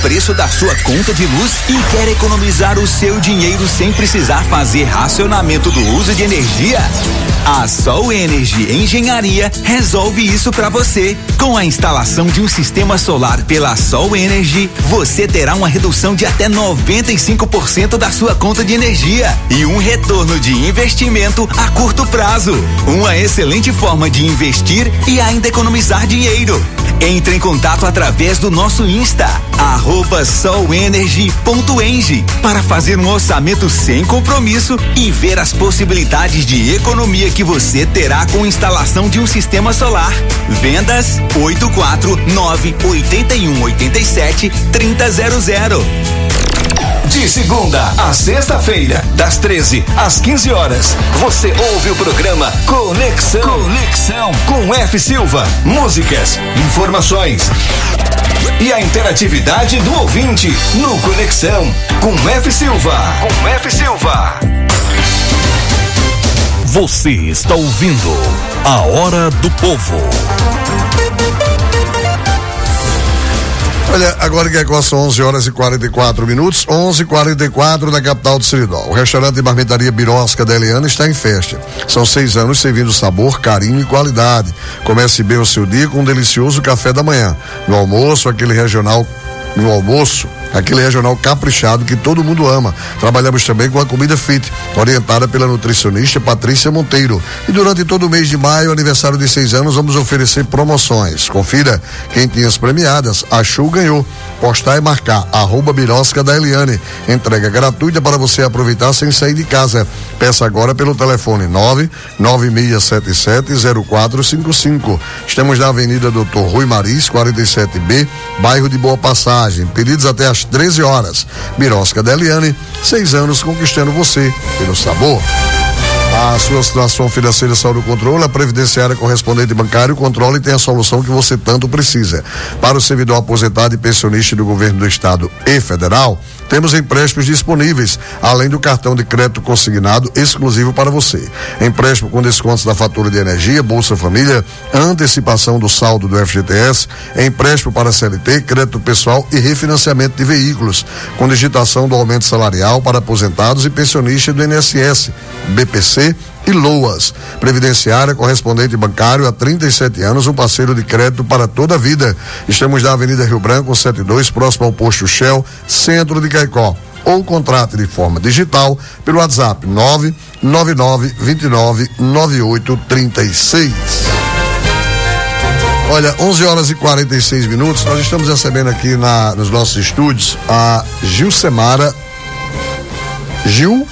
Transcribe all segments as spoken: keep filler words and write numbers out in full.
preço da sua conta de luz e quer economizar o seu dinheiro sem precisar fazer racionamento do uso de energia? A Sol Energy Engenharia resolve isso para você. Com a instalação de um sistema solar pela Sol Energy, você terá uma redução de até noventa e cinco por cento da sua conta de energia e um retorno de investimento a curto prazo. Uma excelente forma de investir e ainda economizar dinheiro. Entre em contato através do nosso Insta, arroba solenergy ponto eng, para fazer um orçamento sem compromisso e ver as possibilidades de economia que você terá com instalação de um sistema solar. Vendas oito quatro nove oito um oito sete três zero zero. De segunda a sexta-feira, das treze às quinze horas, você ouve o programa Conexão. Conexão com F. Silva. Músicas, informações e a interatividade do ouvinte no Conexão com F. Silva. Com F. Silva. Você está ouvindo A Hora do Povo. Olha, agora que agora são onze horas e quarenta e quatro minutos, onze e quarenta e quatro da capital do Seridó. O restaurante e marmitaria Birosca da Eliana está em festa. São seis anos servindo sabor, carinho e qualidade. Comece bem o seu dia com um delicioso café da manhã. No almoço, aquele regional, no almoço, aquele regional caprichado que todo mundo ama. Trabalhamos também com a comida fit, orientada pela nutricionista Patrícia Monteiro. E durante todo o mês de maio, aniversário de seis anos, vamos oferecer promoções. Confira quentinhas premiadas. Achou, ganhou. Postar e marcar, arroba Birosca da Eliane. Entrega gratuita para você aproveitar sem sair de casa. Peça agora pelo telefone nove nove seis sete sete zero quatro cinco cinco. Estamos na Avenida Doutor Rui Maris, quarenta e sete B, bairro de Boa Passagem. Pedidos até às treze horas. Birosca da Eliane, seis anos conquistando você pelo sabor. A sua situação financeira sob o controle, a previdenciária correspondente bancário controla e tem a solução que você tanto precisa. Para o servidor aposentado e pensionista do governo do estado e federal, temos empréstimos disponíveis, além do cartão de crédito consignado exclusivo para você. Empréstimo com descontos da fatura de energia, Bolsa Família, antecipação do saldo do F G T S, empréstimo para C L T, crédito pessoal e refinanciamento de veículos, com digitação do aumento salarial para aposentados e pensionistas do I N S S, B P C e LOAS. Previdenciária correspondente bancário há trinta e sete anos, um parceiro de crédito para toda a vida. Estamos na Avenida Rio Branco, setenta e dois, próximo ao posto Shell, centro de Caicó. Ou contrate de forma digital pelo WhatsApp nove nove nove dois nove nove oito três seis. Olha, onze horas e quarenta e seis minutos, nós estamos recebendo aqui na, nos nossos estúdios a Gilcemara Gil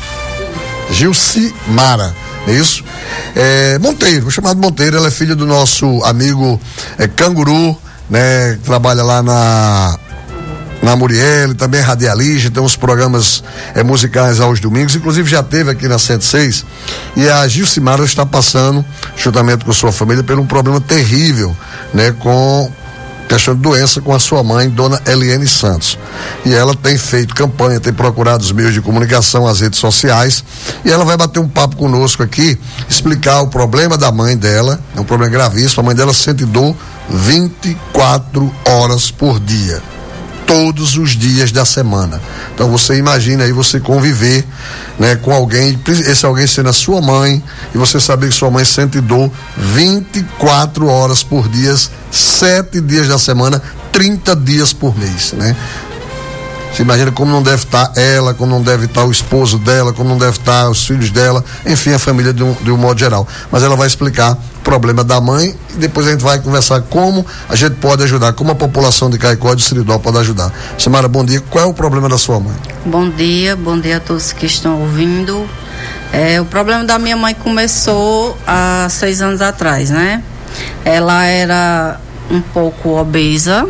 Gilcimara, é isso? É, Monteiro, vou chamar de Monteiro, ela é filha do nosso amigo é, Canguru, né? Que trabalha lá na na Muriel, também é radialista, tem uns programas é, musicais aos domingos, inclusive já teve aqui na cento e seis, e a Gilcimara está passando, juntamente com sua família, por um problema terrível, né? Com questão de doença com a sua mãe, dona Eliane Santos. E ela tem feito campanha, tem procurado os meios de comunicação, as redes sociais, e ela vai bater um papo conosco aqui, explicar o problema da mãe dela, é um problema gravíssimo. A mãe dela sente dor vinte e quatro horas por dia, todos os dias da semana. Então você imagina aí você conviver, né, com alguém, esse alguém sendo a sua mãe, e você saber que sua mãe sente dor vinte e quatro horas por dia, sete dias da semana, trinta dias por mês, né? Você imagina como não deve estar ela, como não deve estar o esposo dela, como não deve estar os filhos dela, enfim, a família de um, de um modo geral. Mas ela vai explicar o problema da mãe e depois a gente vai conversar como a gente pode ajudar, como a população de Caicó e do Seridó pode ajudar. Samara, bom dia. Qual é o problema da sua mãe? Bom dia, bom dia a todos que estão ouvindo. É, o problema da minha mãe começou há seis anos atrás, né? Ela era um pouco obesa.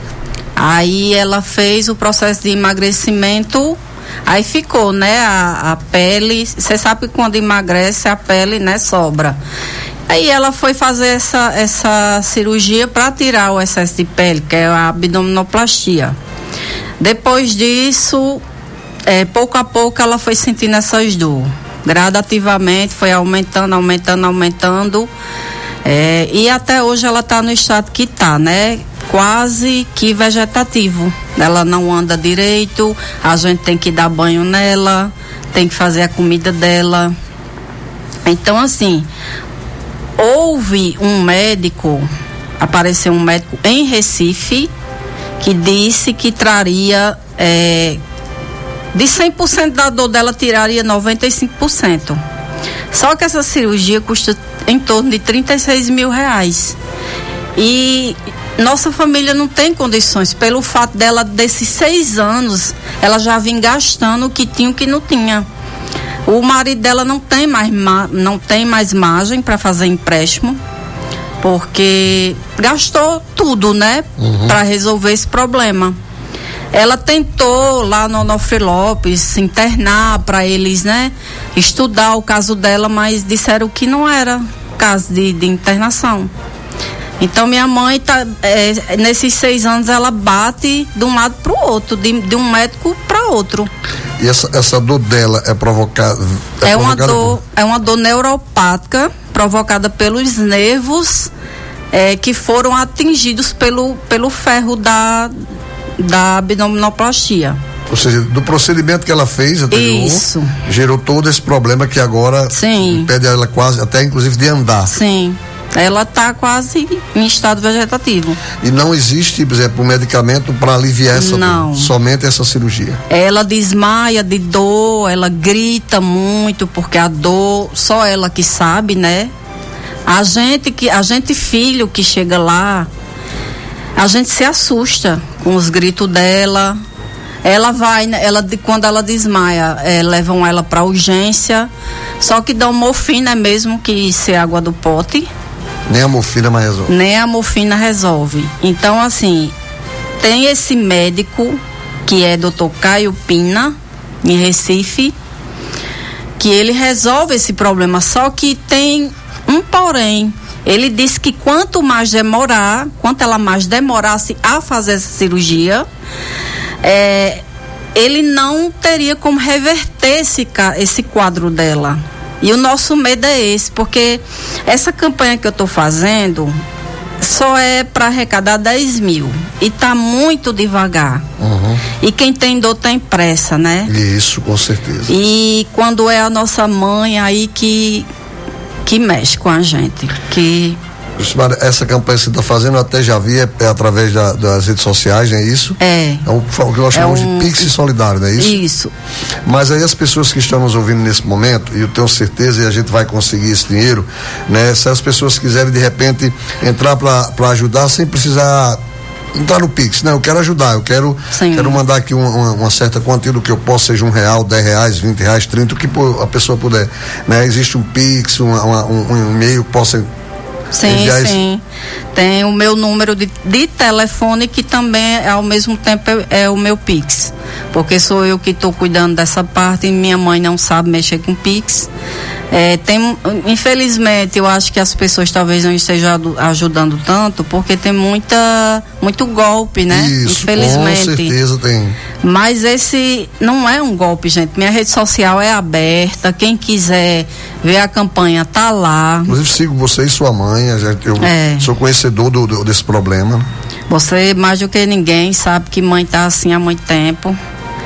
Aí ela fez o processo de emagrecimento, aí ficou, né, a, a pele, você sabe que quando emagrece a pele, né, sobra. Aí ela foi fazer essa, essa cirurgia para tirar o excesso de pele, que é a abdominoplastia. Depois disso, é, pouco a pouco ela foi sentindo essas dores. Gradativamente foi aumentando, aumentando, aumentando. É, e até hoje ela está no estado que está, né? quase que vegetativo. Ela não anda direito, a gente tem que dar banho nela, tem que fazer a comida dela. Então, assim, houve um médico, apareceu um médico em Recife, que disse que traria, é, de cem por cento da dor dela, tiraria noventa e cinco por cento. Só que essa cirurgia custa em torno de trinta e seis mil reais. E nossa família não tem condições, pelo fato dela, desses seis anos, ela já vinha gastando o que tinha e o que não tinha. O marido dela não tem mais, não tem mais margem para fazer empréstimo, porque gastou tudo, né? Uhum. Para resolver esse problema. Ela tentou lá no Onofre Lopes se internar para eles, né? Estudar o caso dela, mas disseram que não era caso de, de internação. Então minha mãe tá, é, nesses seis anos ela bate de um lado para o outro, de, de um médico para outro. E essa, essa dor dela é provocada? É, é uma dor, por... é uma dor neuropática provocada pelos nervos é, que foram atingidos pelo, pelo ferro da, da abdominoplastia. Ou seja, do procedimento que ela fez anterior, isso, gerou todo esse problema que agora Sim. impede ela quase, até inclusive de andar. Sim. Ela está quase em estado vegetativo. E não existe, por exemplo, um medicamento para aliviar essa não. dor, somente essa cirurgia? Ela desmaia de dor, ela grita muito, porque a dor, só ela que sabe, né? A gente, que, a gente filho que chega lá, a gente se assusta com os gritos dela. Ela vai, ela, quando ela desmaia, é, levam ela para urgência, só que dão morfina mesmo, que isso é água do pote. Nem a morfina mais resolve. Nem a morfina resolve. Então, assim, tem esse médico, que é doutor Caio Pina, em Recife, que ele resolve esse problema, só que tem um porém. Ele disse que quanto mais demorar, quanto ela mais demorasse a fazer essa cirurgia, é, ele não teria como reverter esse, esse quadro dela. E o nosso medo é esse, porque essa campanha que eu estou fazendo só é para arrecadar dez mil. E tá muito devagar. Uhum. E quem tem dor tem pressa, né? Isso, com certeza. E quando é a nossa mãe aí que, que mexe com a gente. Que... Essa campanha que você está fazendo, eu até já vi, é, é através da, das redes sociais, não é isso? É. É um, o que nós chamamos é um... de Pix Solidário, não é isso? Isso. Mas aí as pessoas que estão nos ouvindo nesse momento, e eu tenho certeza, e a gente vai conseguir esse dinheiro, né? Se as pessoas quiserem de repente entrar para ajudar sem precisar entrar no Pix, né? Eu quero ajudar, eu quero, quero mandar aqui uma, uma, uma certa quantia do que eu posso, seja um real, dez reais, vinte reais, trinta, o que a pessoa puder, né? Existe um Pix, uma, uma, um, um e-mail que possa... Sim, sim. Tem o meu número de, de telefone, que também é, ao mesmo tempo é, é o meu Pix, porque sou eu que estou cuidando dessa parte e minha mãe não sabe mexer com Pix. É, tem, infelizmente, eu acho que as pessoas talvez não estejam ajudando tanto, porque tem muita, muito golpe, né? Isso, infelizmente. Com certeza tem. Mas esse não é um golpe, gente. Minha rede social é aberta. Quem quiser ver a campanha tá lá. Inclusive sigo você e sua mãe. Eu é. sou conhecedor do, do, desse problema. Você, mais do que ninguém, sabe que mãe tá assim há muito tempo.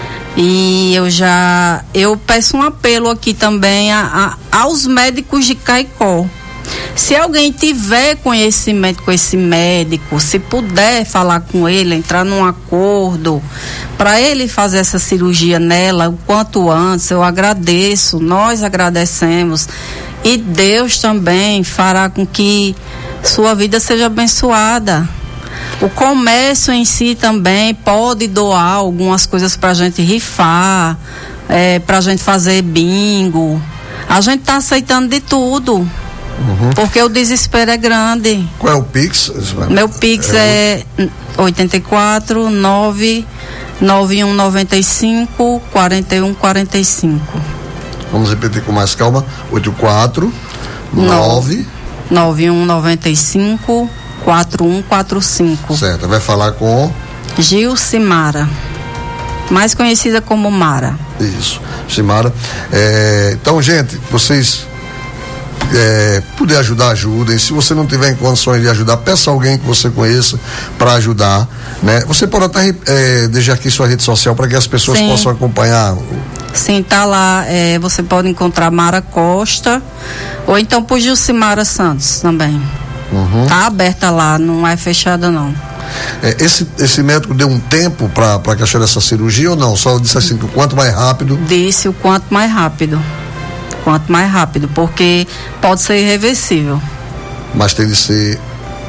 E eu já, eu peço um apelo aqui também a, a, aos médicos de Caicó. Se alguém tiver conhecimento com esse médico, se puder falar com ele, entrar num acordo para ele fazer essa cirurgia nela o quanto antes, eu agradeço, nós agradecemos. E Deus também fará com que sua vida seja abençoada. O comércio em si também pode doar algumas coisas para a gente rifar, é, para a gente fazer bingo. A gente está aceitando de tudo, uhum. porque o desespero é grande. Qual é o Pix? Meu Pix é, é oito quatro nove nove um nove cinco quatro um quatro cinco. Vamos repetir com mais calma. oito quatro nove nove um nove cinco quatro um quatro cinco. Certo, vai falar com Gilcimara, mais conhecida como Mara. Isso, Gilcimara. É, então, gente, vocês é, puder ajudar, ajudem. Se você não tiver em condições de ajudar, peça alguém que você conheça para ajudar, né? Você pode até é, deixar aqui sua rede social para que as pessoas Sim. possam acompanhar. Sim, tá lá, é, você pode encontrar Mara Costa ou então por Gilcimara Santos também. Uhum. Tá aberta lá, não é fechada não. É, esse, esse médico deu um tempo para para questão dessa cirurgia ou não? Só disse assim que o quanto mais rápido? Disse o quanto mais rápido. Quanto mais rápido, porque pode ser irreversível. Mas tem de ser.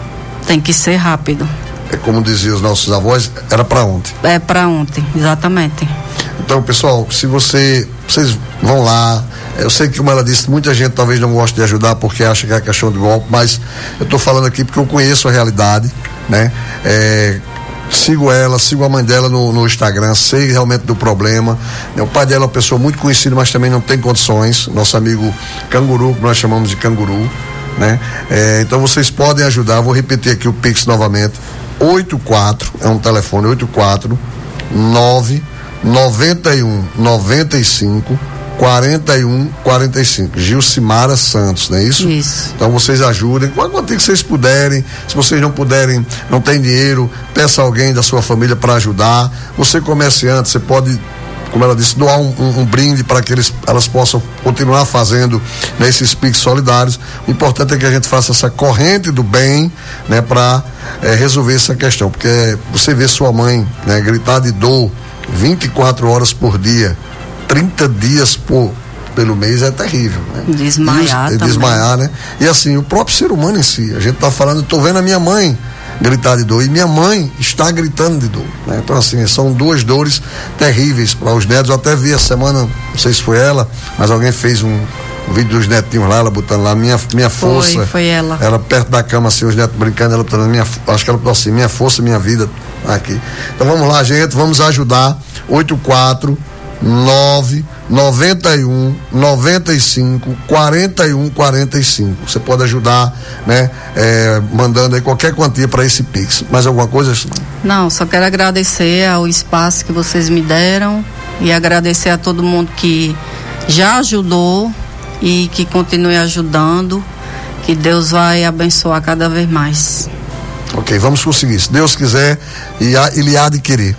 Tem que ser rápido. É como diziam os nossos avós, era para ontem. É para ontem, exatamente. Então, pessoal, se você, vocês vão lá, eu sei que, como ela disse, muita gente talvez não goste de ajudar porque acha que é questão de golpe, mas eu estou falando aqui porque eu conheço a realidade, né? É, sigo ela, sigo a mãe dela no, no Instagram, sei realmente do problema. O pai dela é uma pessoa muito conhecida, mas também não tem condições. Nosso amigo Canguru, que nós chamamos de Canguru, né? É, então vocês podem ajudar, vou repetir aqui o Pix novamente. oito quatro, é um telefone, oito quatro nove noventa e um noventa e cinco quarenta e um quarenta e cinco. Gilcimara Santos, não é isso? Isso. Então vocês ajudem, quanto que vocês puderem. Se vocês não puderem, não tem dinheiro, peça alguém da sua família para ajudar. Você comerciante, você pode, como ela disse, doar um, um, um brinde para que eles, elas possam continuar fazendo, né, esses Pix solidários. O importante é que a gente faça essa corrente do bem, né, para é, resolver essa questão, porque você vê sua mãe, né, gritar de dor vinte e quatro horas por dia, trinta dias por, pelo mês é terrível, né? Desmaiar e, também. Desmaiar, né? E assim, o próprio ser humano em si, a gente tá falando, eu tô vendo a minha mãe gritar de dor, e minha mãe está gritando de dor, né? Então assim, são duas dores terríveis para os netos. Eu até vi a semana, não sei se foi ela, mas alguém fez um, um vídeo dos netinhos lá, ela botando lá, minha, minha força. Foi, foi ela. Ela perto da cama, assim, os netos brincando, ela botando minha, acho que ela botou assim, minha força, minha vida, aqui. Então vamos lá, gente, vamos ajudar. oito quatro nove noventa e um noventa e cinco quarenta e um quarenta e cinco. Você pode ajudar, né? É, mandando aí qualquer quantia para esse Pix. Mais alguma coisa? Não, só quero agradecer ao espaço que vocês me deram e agradecer a todo mundo que já ajudou e que continue ajudando, que Deus vai abençoar cada vez mais. Ok, vamos conseguir. Se Deus quiser, e ele há de querer.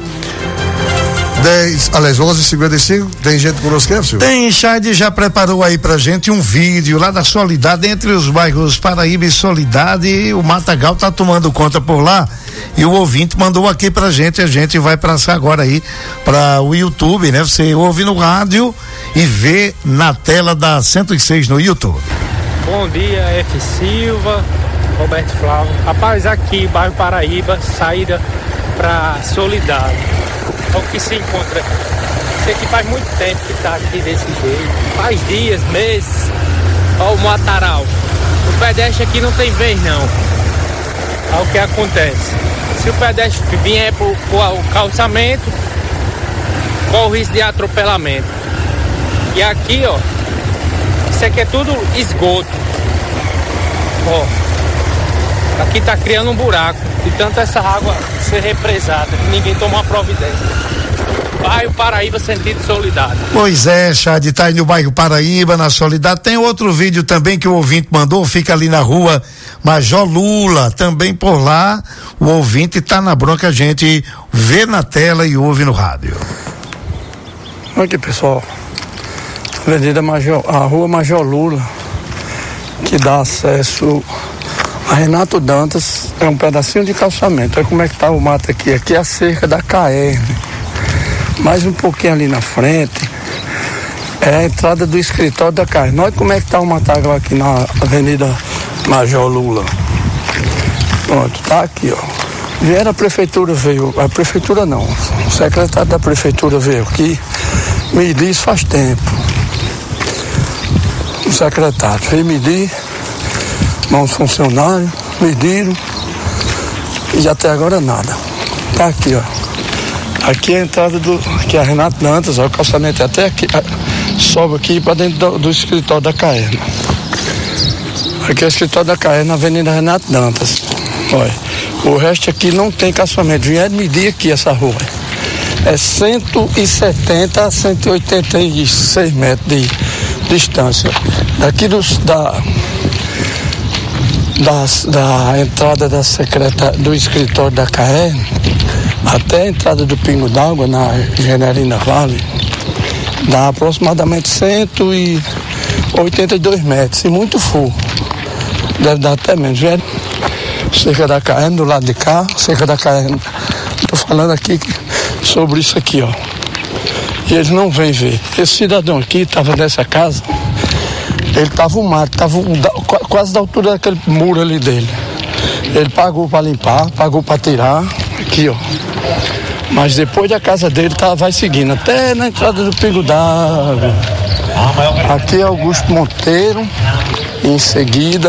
dez, aliás, onze e cinquenta e cinco, tem gente conosco, é, Silvio? Tem, Chade já preparou aí pra gente um vídeo lá da Soledade, entre os bairros Paraíba e Soledade, o Matagal tá tomando conta por lá, e o ouvinte mandou aqui pra gente, a gente vai passar agora aí pra o YouTube, né? Você ouve no rádio e vê na tela da cento e seis no YouTube. Bom dia, F. Silva, Roberto Flávio. Rapaz, aqui, bairro Paraíba, saída pra Soledade. É o que se encontra aqui. Sei que faz muito tempo que tá aqui desse jeito. Faz dias, meses. Olha o mataral. O pedestre aqui não tem vez, não. Olha o que acontece. Se o pedestre vier pro, pro calçamento, corre o risco de atropelamento. E aqui, ó, isso aqui é tudo esgoto. Ó, aqui tá criando um buraco. De tanto essa água ser represada, que ninguém toma uma providência. Bairro Paraíba, sentido Soledade. Pois é, Chade, tá aí no bairro Paraíba, na Soledade. Tem outro vídeo também que o ouvinte mandou, fica ali na rua Major Lula, também por lá. O ouvinte tá na bronca, a gente vê na tela e ouve no rádio. Aqui, pessoal, Avenida Major, a rua Major Lula, que dá acesso a Renato Dantas, é um pedacinho de calçamento. Olha como é que tá o mato aqui. Aqui é a cerca da Caerne. Mais um pouquinho ali na frente é a entrada do escritório da Caerne. Olha como é que tá o matagal aqui na Avenida Major Lula. Pronto, tá aqui, ó. Vieram a prefeitura, veio, a prefeitura não, o secretário da prefeitura veio aqui, medir isso faz tempo. O secretário veio medir, uns funcionários, mediram e até agora nada. Tá aqui, ó. Aqui é a entrada do. Aqui é a Renato Dantas, ó, o calçamento é até aqui. Sobe aqui para dentro do, do escritório da Caerne. Aqui é o escritório da Caerne, na Avenida Renato Dantas. Olha, o resto aqui não tem calçamento. Vieram medir aqui essa rua. É cento e setenta a cento e oitenta e seis metros de, distância. Daqui dos, da, das, da entrada da secreta, do escritório da C A E R até a entrada do Pingo d'Água na Generina Vale, dá aproximadamente cento e oitenta e dois metros, e muito full. Deve dar até menos, velho. Cerca da C A E R do lado de cá, cerca da C A E R. Estou falando aqui sobre isso aqui, ó. E eles não vêm ver. Esse cidadão aqui estava nessa casa, ele estava um mato, estava quase da altura daquele muro ali dele. Ele pagou para limpar, pagou para tirar, aqui, ó. Mas depois da casa dele tá, vai seguindo até na entrada do Pingo d'Água. Aqui é Augusto Monteiro, e em seguida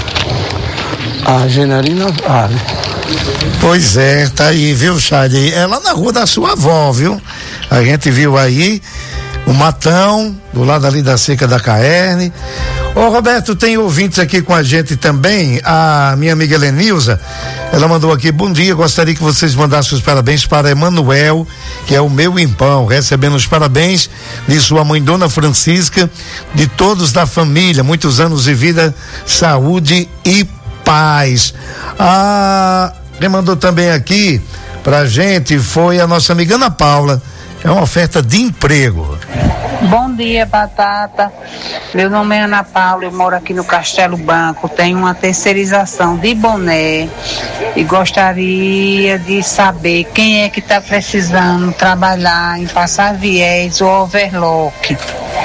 a Generina Vale. Pois é, tá aí, viu, Chade? É lá na rua da sua avó, viu? A gente viu aí o matão, do lado ali da seca da C A E R. Ô Roberto, tem ouvintes aqui com a gente também, a minha amiga Helenilza, ela mandou aqui: bom dia, gostaria que vocês mandassem os parabéns para Emanuel, que é o meu impão, recebendo os parabéns de sua mãe Dona Francisca, de todos da família, muitos anos de vida, saúde e paz. Ah, quem mandou também aqui pra gente foi a nossa amiga Ana Paula, é uma oferta de emprego. Bom dia, Batata. Meu nome é Ana Paula, eu moro aqui no Castelo Branco, tenho uma terceirização de boné e gostaria de saber quem é que está precisando trabalhar em passar viés ou overlock.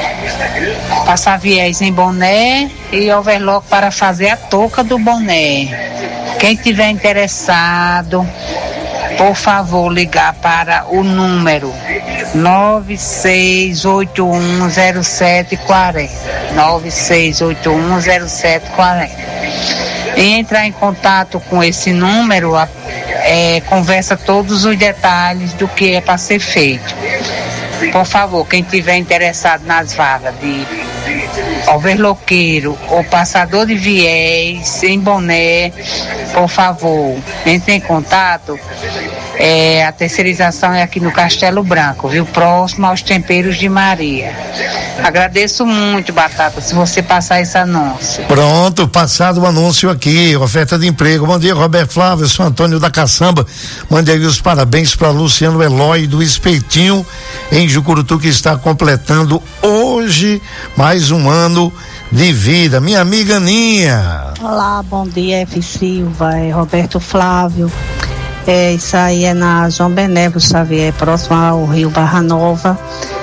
Passar viés em boné e overlock para fazer a touca do boné. Quem tiver interessado, por favor, ligar para o número nove seis oito um zero sete quatro zero, nove seis oito um zero sete quatro zero. E entrar em contato com esse número, é, conversa todos os detalhes do que é para ser feito. Por favor, quem tiver interessado nas vagas de overloqueiro ou passador de viés em boné, por favor, entre em contato. É, a terceirização é aqui no Castelo Branco, viu? Próximo aos Temperos de Maria. Agradeço muito, Batata, se você passar esse anúncio. Pronto, passado o anúncio aqui, oferta de emprego. Bom dia, Roberto Flávio, sou Antônio da Caçamba. Mande aí os parabéns para Luciano Eloy do Espeitinho, em Jucurutu, que está completando hoje mais um ano de vida. Minha amiga Aninha. Olá, bom dia, F. Silva, é Roberto Flávio. É, isso aí é na João Benévolo Xavier, próximo ao Rio Barra Nova.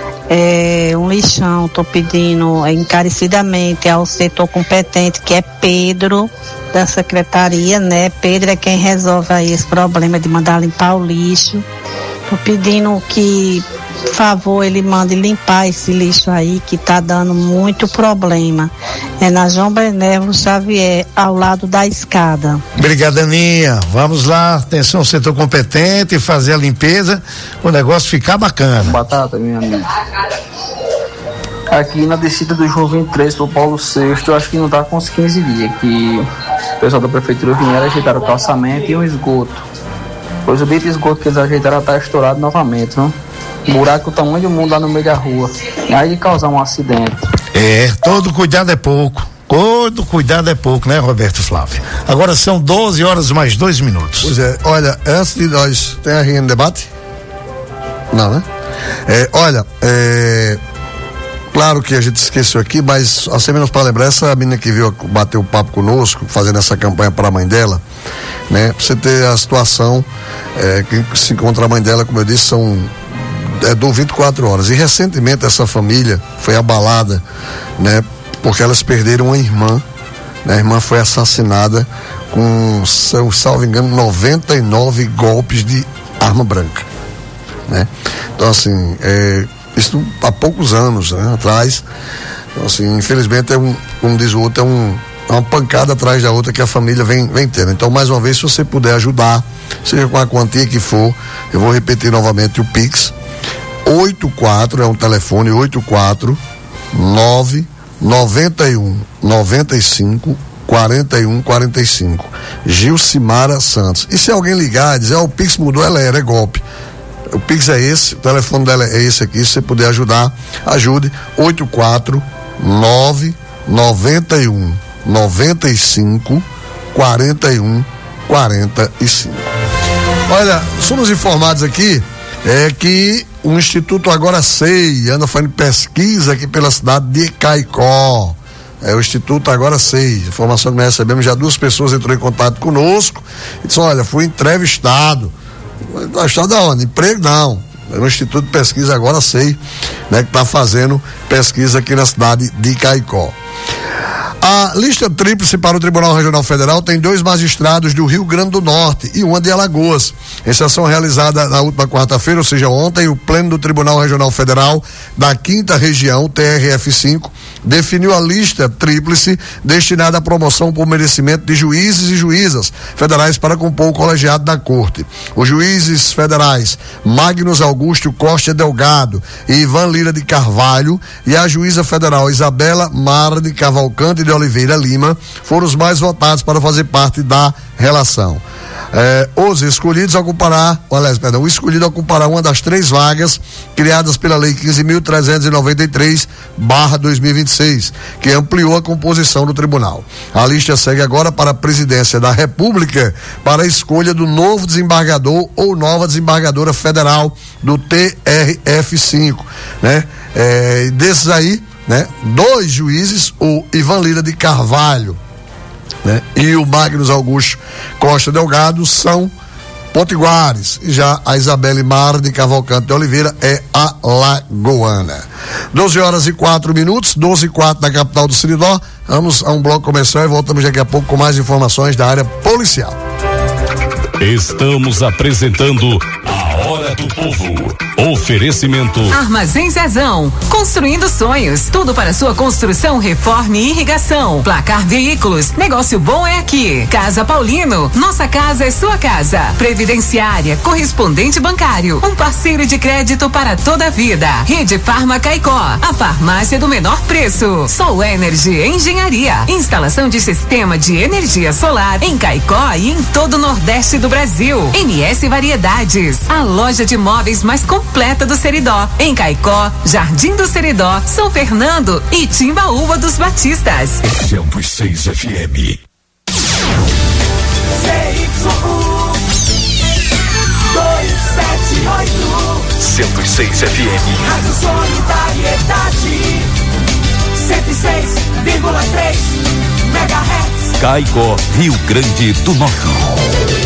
É um lixão, estou pedindo encarecidamente ao setor competente, que é Pedro, da secretaria, né? Pedro é quem resolve aí esse problema de mandar limpar o lixo. Estou pedindo que, por favor, ele mande limpar esse lixo aí, que tá dando muito problema. É na João Benévolo Xavier, ao lado da escada. Obrigado, Aninha. Vamos lá, atenção, setor competente, fazer a limpeza, o negócio ficar bacana. Batata, minha amiga. Aqui na descida do João vinte e três pro Paulo sexto, eu acho que não tá com uns quinze dias, que o pessoal da prefeitura vieram ajeitar o calçamento e o esgoto. Pois o bito de esgoto que eles ajeitaram tá estourado novamente, não? Buraco do tamanho do mundo lá no meio da rua. E aí de causar um acidente. É, todo cuidado é pouco. Todo cuidado é pouco, né, Roberto Flávio? Agora são doze horas mais dois minutos. Pois é, olha, antes de nós. Tem a R N Debate? Não, né? É, olha, é. Claro que a gente esqueceu aqui, mas assim menos para lembrar, essa menina que veio bater o papo conosco, fazendo essa campanha para a mãe dela, né? Pra você ter a situação é, que se encontra a mãe dela, como eu disse, são é, do vinte e quatro horas. E recentemente essa família foi abalada, né? Porque elas perderam uma irmã, né? A irmã foi assassinada com, se eu salvo engano, noventa e nove golpes de arma branca, né? Então assim, é, isso há poucos anos, né, atrás. Então, assim, infelizmente, é um, como diz o outro, é um, é uma pancada atrás da outra que a família vem, vem tendo. Então, mais uma vez, se você puder ajudar, seja com a quantia que for, eu vou repetir novamente o Pix. oitenta e quatro é um telefone, oitenta e quatro, nove, noventa e um, noventa e cinco, quarenta e um, quarenta e cinco. Gilcimara Santos. E se alguém ligar e dizer, ó, oh, o Pix mudou, ela era, é golpe. O Pix é esse, o telefone dela é esse aqui, se você puder ajudar, ajude. oitenta e quatro, nove noventa e um noventa e cinco quarenta e um quarenta e cinco. Olha, somos informados aqui é que o Instituto Agora Sei anda fazendo pesquisa aqui pela cidade de Caicó. É o Instituto Agora Sei. Informação que nós recebemos, já duas pessoas entrou em contato conosco e disse: olha, fui entrevistado. Entrevistado aonde? Emprego não. É no Instituto de Pesquisa Agora Sei, né, que está fazendo pesquisa aqui na cidade de Caicó. A lista tríplice para o Tribunal Regional Federal tem dois magistrados do Rio Grande do Norte e uma de Alagoas. Em sessão realizada na última quarta-feira, ou seja, ontem, o Pleno do Tribunal Regional Federal da Quinta Região, T R F cinco, definiu a lista tríplice destinada à promoção por merecimento de juízes e juízas federais para compor o colegiado da Corte. Os juízes federais Magnus Augusto Costa Delgado e Ivan Lira de Carvalho e a juíza federal Isabela Mara de Cavalcante de Oliveira Lima foram os mais votados para fazer parte da relação. É, os escolhidos ocupará, aliás, perdão, o escolhido ocupará uma das três vagas criadas pela Lei quinze mil trezentos e noventa e três barra dois mil e vinte e seis, que ampliou a composição do tribunal. A lista segue agora para a Presidência da República para a escolha do novo desembargador ou nova desembargadora federal do T R F cinco, né? É, desses aí, né? Dois juízes, o Ivan Lira de Carvalho, né, e o Magnus Augusto Costa Delgado, são potiguares, e já a Isabela Mara de Cavalcante de Oliveira é alagoana. doze horas e quatro minutos, doze e quatro da capital do Seridó. Vamos a um bloco comercial e voltamos daqui a pouco com mais informações da área policial. Estamos apresentando a Hora do Povo. Oferecimento Armazém Zezão, construindo sonhos, tudo para sua construção, reforma e irrigação. Placar Veículos, negócio bom é aqui. Casa Paulino, nossa casa é sua casa. Previdenciária, correspondente bancário, um parceiro de crédito para toda a vida. Rede Farma Caicó, a farmácia do menor preço. Sol Energy Engenharia, instalação de sistema de energia solar em Caicó e em todo o Nordeste do Brasil. M S Variedades, a loja de móveis mais completa do Seridó, em Caicó, Jardim do Seridó, São Fernando e Timbaúba dos Batistas. cento e seis F M. cento e seis F M. Rádio Solidariedade. cento e seis vírgula três megahertz. Caicó, Rio Grande do Norte.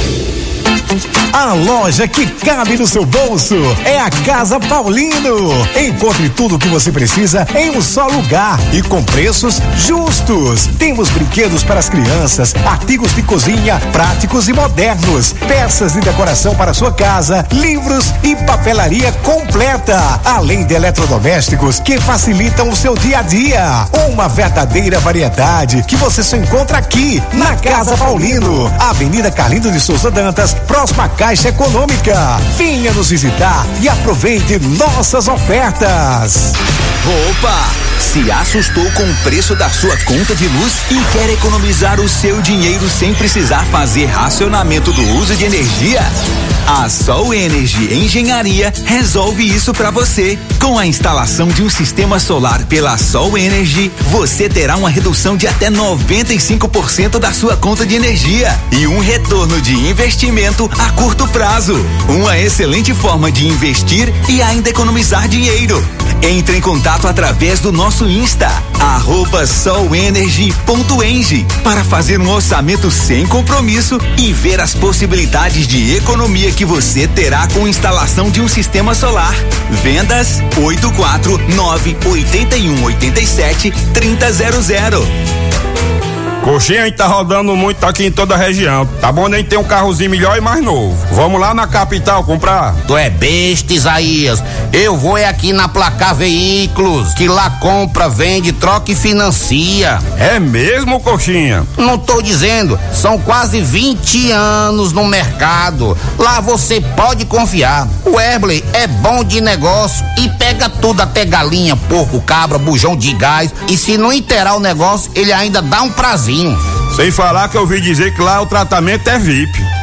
A loja que cabe no seu bolso é a Casa Paulino. Encontre tudo o que você precisa em um só lugar e com preços justos. Temos brinquedos para as crianças, artigos de cozinha práticos e modernos, peças de decoração para sua casa, livros e papelaria completa, além de eletrodomésticos que facilitam o seu dia a dia. Uma verdadeira variedade que você só encontra aqui na Casa Paulino, Avenida Carlindo de Souza Dantas, próxima à Caixa Econômica. Venha nos visitar e aproveite nossas ofertas. Opa! Se assustou com o preço da sua conta de luz e quer economizar o seu dinheiro sem precisar fazer racionamento do uso de energia? A Sol Energy Engenharia resolve isso para você. Com a instalação de um sistema solar pela Sol Energy, você terá uma redução de até noventa e cinco por cento da sua conta de energia e um retorno de investimento a curto prazo. Uma excelente forma de investir e ainda economizar dinheiro. Entre em contato através do nosso Insta, arroba solenergy ponto eng, para fazer um orçamento sem compromisso e ver as possibilidades de economia que você terá com instalação de um sistema solar. Vendas oito quatro nove oito um oito sete três zero zero. Coxinha, a gente tá rodando muito aqui em toda a região. Tá bom, nem tem um carrozinho melhor e mais novo. Vamos lá na capital comprar. Tu é besta, Isaías. Eu vou é aqui na Placar Veículos, que lá compra, vende, troca e financia. É mesmo, Coxinha? Não tô dizendo, são quase vinte anos no mercado. Lá você pode confiar. O Erbley é bom de negócio e pega tudo, até galinha, porco, cabra, bujão de gás. E se não inteirar o negócio, ele ainda dá um prazer. Sem falar que eu ouvi dizer que lá o tratamento é V I P.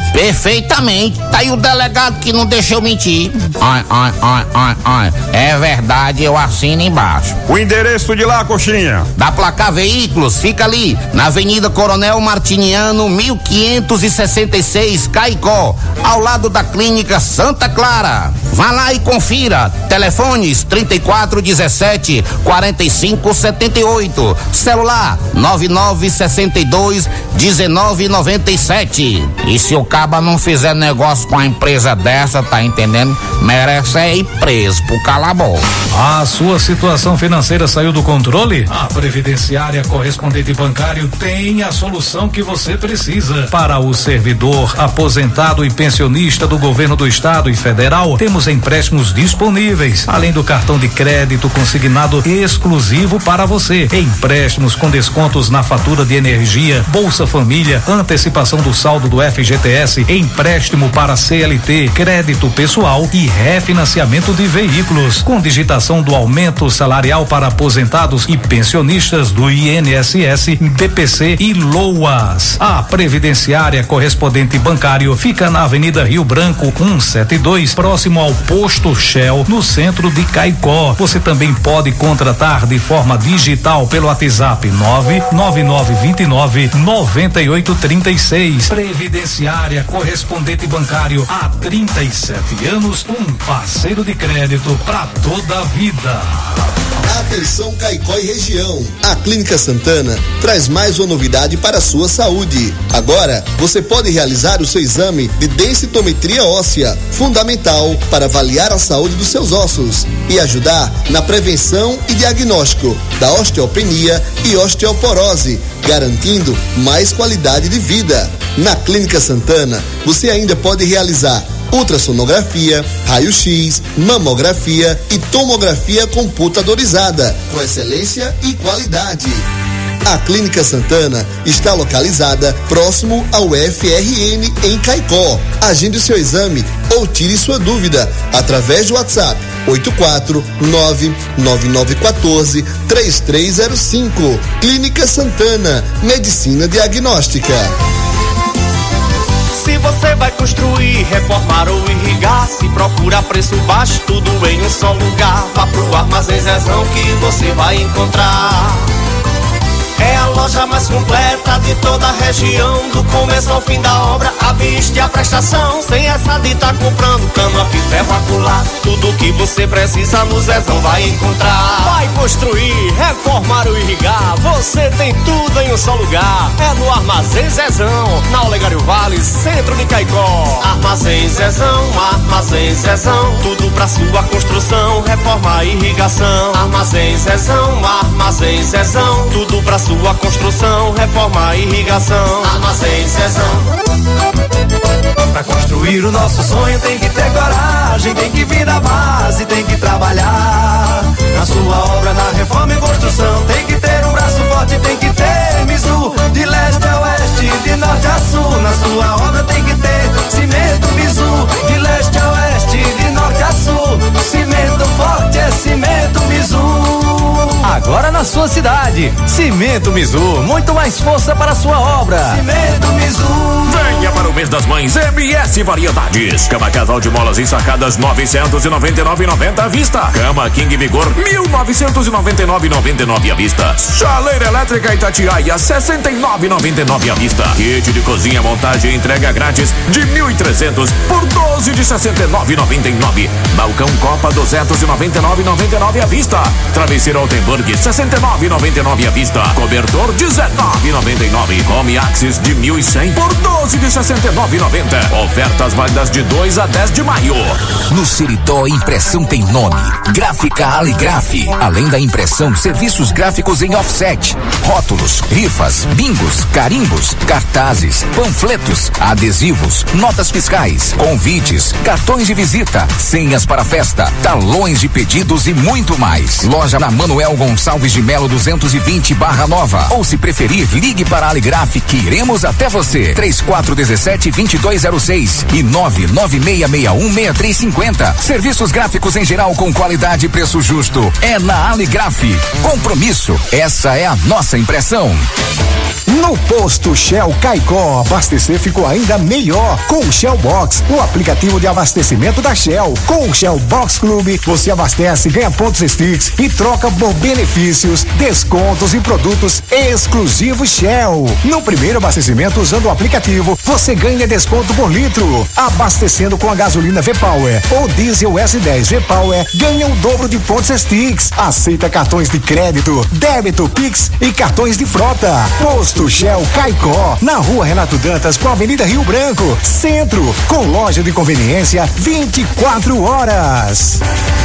Perfeitamente. Tá aí o delegado que não deixou mentir. Ai, ai, ai, ai, ai. É verdade, eu assino embaixo. O endereço de lá, coxinha? Da Placar Veículos, fica ali, na Avenida Coronel Martiniano, mil quinhentos e sessenta e seis, Caicó, ao lado da Clínica Santa Clara. Vá lá e confira. Telefones trinta e quatro dezessete, quarenta e cinco setenta e oito. Celular nove nove sessenta e dois, dezenove noventa e sete. E se o caba não fizer negócio com a empresa dessa, tá entendendo? Merece é ir preso por calabouço. A sua situação financeira saiu do controle? A Previdenciária Correspondente Bancário tem a solução que você precisa. Para o servidor, aposentado e pensionista do governo do estado e federal, temos empréstimos disponíveis, além do cartão de crédito consignado exclusivo para você. Empréstimos com descontos na fatura de energia, Bolsa Família, antecipação do saldo do F G T S, empréstimo para C L T, crédito pessoal e refinanciamento de veículos, com digitação do aumento salarial para aposentados e pensionistas do I N S S, B P C e LOAS. A Previdenciária Correspondente Bancário fica na Avenida Rio Branco cento e setenta e dois, próximo ao Posto Shell, no centro de Caicó. Você também pode contratar de forma digital pelo WhatsApp nove nove nove dois nove, nove oito três seis. Previdenciária Correspondente Bancário há trinta e sete anos, um parceiro de crédito para toda a vida. Atenção Caicó e região. A Clínica Santana traz mais uma novidade para a sua saúde. Agora, você pode realizar o seu exame de densitometria óssea, fundamental para avaliar a saúde dos seus ossos e ajudar na prevenção e diagnóstico da osteopenia e osteoporose, garantindo mais qualidade de vida. Na Clínica Santana, você ainda pode realizar ultrassonografia, raio-x, mamografia e tomografia computadorizada, com excelência e qualidade. A Clínica Santana está localizada próximo ao F R N em Caicó. Agende o seu exame ou tire sua dúvida através do WhatsApp oito quatro nove nove nove um quatro três três zero cinco. Clínica Santana, Medicina Diagnóstica. Se você vai construir, reformar ou irrigar, se procura preço baixo, tudo em um só lugar. Vá pro Armazém Zezão que você vai encontrar. É a loja mais completa de toda a região, do começo ao fim da obra, a vista e a prestação. Sem essa de tá comprando cama, piso, ferro, acolá. Tudo que você precisa no Zezão vai encontrar. Vai construir, reformar ou irrigar, você tem tudo em um só lugar. É no Armazém Zezão, na Olegário Vale, centro de Caicó. Armazém Zezão, Armazém Zezão, tudo pra sua construção, reforma e irrigação. Armazém Zezão, Armazém Zezão, tudo pra sua Sua construção, reforma e irrigação. Armazém Zezão. Pra construir o nosso sonho tem que ter coragem, tem que vir da base, tem que trabalhar. Na sua obra, na reforma e construção, tem que ter um braço forte, tem que ter Mizu. De leste a oeste, de norte a sul, na sua obra tem que ter cimento Mizu. De leste a oeste, de norte a sul, cimento forte é cimento Mizu. Agora na sua cidade, Cimento Mizu, muito mais força para a sua obra. Cimento Mizu. Venha para o mês das mães M S Variedades. Cama casal de molas ensacadas novecentos e noventa e nove reais e noventa centavos à vista. Cama King Vigor mil novecentos e noventa e nove reais e noventa e nove centavos à vista. Chaleira elétrica Itatiaia sessenta e nove reais e noventa e nove centavos à vista. Kit de cozinha montagem e entrega grátis de mil e trezentos por doze de sessenta e nove reais e noventa e nove centavos. Balcão Copa duzentos e noventa e nove reais e noventa e nove centavos à vista. Travesseiro Altenburg sessenta e nove reais e noventa e nove centavos à vista. Cobertor dezenove reais e noventa e nove centavos. Home Axis de mil e cem por doze de sessenta e nove reais e noventa centavos. Ofertas válidas de dois a dez de maio. No Seridó, impressão tem nome. Gráfica Aligraf. Além da impressão, serviços gráficos em offset, rótulos, rifas, bingos, carimbos, cartazes, panfletos, adesivos, notas fiscais, convites, cartões de visita, senhas para festa, talões de pedidos e muito mais. Loja na Manuel Gonçalves de Melo duzentos e vinte Barra Nova. Ou se preferir, ligue para a Aligraf que iremos até você. três quatro um sete, dois dois zero seis e nove nove seis seis um, seis três cinco zero. Serviços gráficos em geral com qualidade e preço justo. É na Aligraf. Compromisso. Essa é a nossa impressão. No posto Shell Caicó, abastecer ficou ainda melhor com o Shell Box, o aplicativo de abastecimento da Shell. Com o Shell Box Clube, você abastece, ganha pontos Sticks e troca por benefícios, descontos e produtos exclusivos Shell. No primeiro abastecimento usando o aplicativo, você ganha desconto por litro. Abastecendo com a gasolina V-Power ou diesel S dez V-Power, ganha o dobro de pontos Sticks. Aceita cartões de crédito, débito, Pix e cartões de frota. Posto Shell Caicó, na rua Renato Dantas com a Avenida Rio Branco, Centro, com loja de conveniência vinte e quatro horas.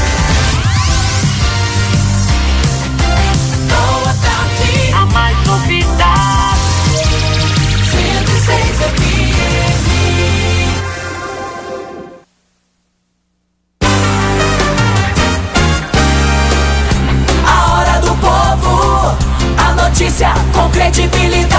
Boa tarde, a mais novidade, cento e seis F M. A hora do povo, a notícia com credibilidade.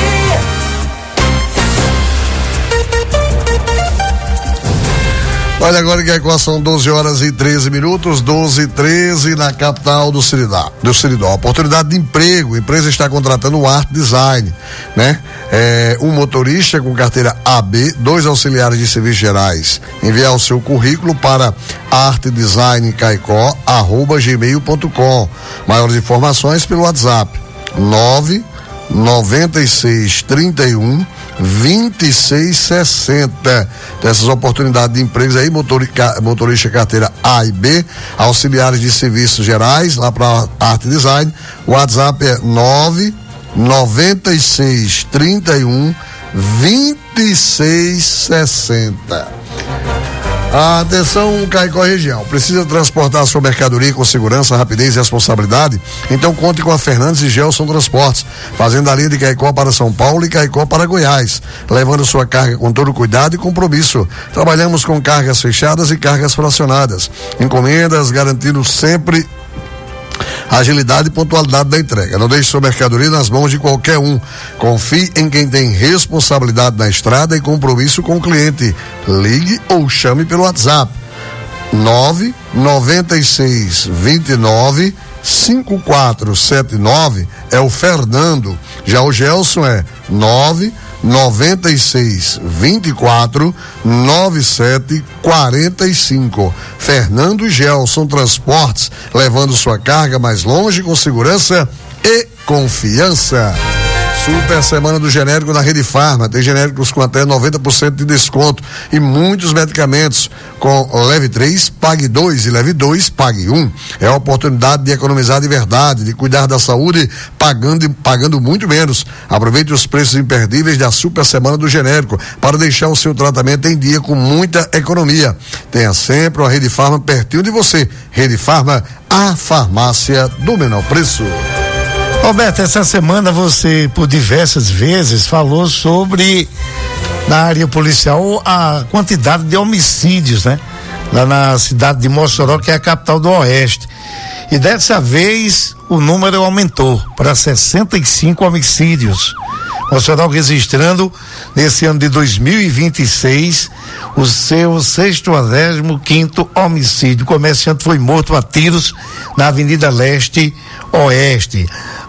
Olha agora que agora são doze horas e treze minutos, doze e treze na capital do Seridó. Do Seridó. Oportunidade de emprego. A empresa está contratando um art design, né? É, um motorista com carteira A B, dois auxiliares de serviços gerais. Enviar o seu currículo para artdesigncaicó arroba gmail ponto com. Maiores informações pelo WhatsApp nove noventa e seis, trinta e um, vinte e seis sessenta. Dessas oportunidades de empregos aí, motorista, motorista carteira A e B, auxiliares de serviços gerais, lá para Arte Design. O WhatsApp é nove noventa e seis, trinta e um, vinte e seis sessenta. Atenção, Caicó região. Precisa transportar sua mercadoria com segurança, rapidez e responsabilidade? Então conte com a Fernandes e Gelson Transportes, fazendo a linha de Caicó para São Paulo e Caicó para Goiás, levando sua carga com todo cuidado e compromisso. Trabalhamos com cargas fechadas e cargas fracionadas. Encomendas garantindo sempre agilidade e pontualidade da entrega. Não deixe sua mercadoria nas mãos de qualquer um. Confie em quem tem responsabilidade na estrada e compromisso com o cliente. Ligue ou chame pelo WhatsApp nove noventa e seis, vinte e nove, cinquenta e quatro setenta e nove. É o Fernando. Já o Gelson é nove noventa e seis, vinte e quatro, noventa e sete, quarenta e cinco. Fernando e Gelson Transportes, levando sua carga mais longe com segurança e confiança. Super semana do genérico na Rede Farma. Tem genéricos com até noventa por cento de desconto e muitos medicamentos com leve três, pague dois e leve dois, pague um. É a oportunidade de economizar de verdade, de cuidar da saúde pagando pagando muito menos. Aproveite os preços imperdíveis da super semana do genérico para deixar o seu tratamento em dia com muita economia. Tenha sempre uma Rede Farma pertinho de você. Rede Farma, a farmácia do menor preço. Roberto, essa semana você, por diversas vezes, falou sobre, na área policial, a quantidade de homicídios, né? Lá na cidade de Mossoró, que é a capital do Oeste. E dessa vez, o número aumentou para sessenta e cinco homicídios. Mossoró registrando, nesse ano de dois mil e vinte e seis, o seu sexagésimo quinto homicídio. O comerciante foi morto a tiros na Avenida Leste Oeste.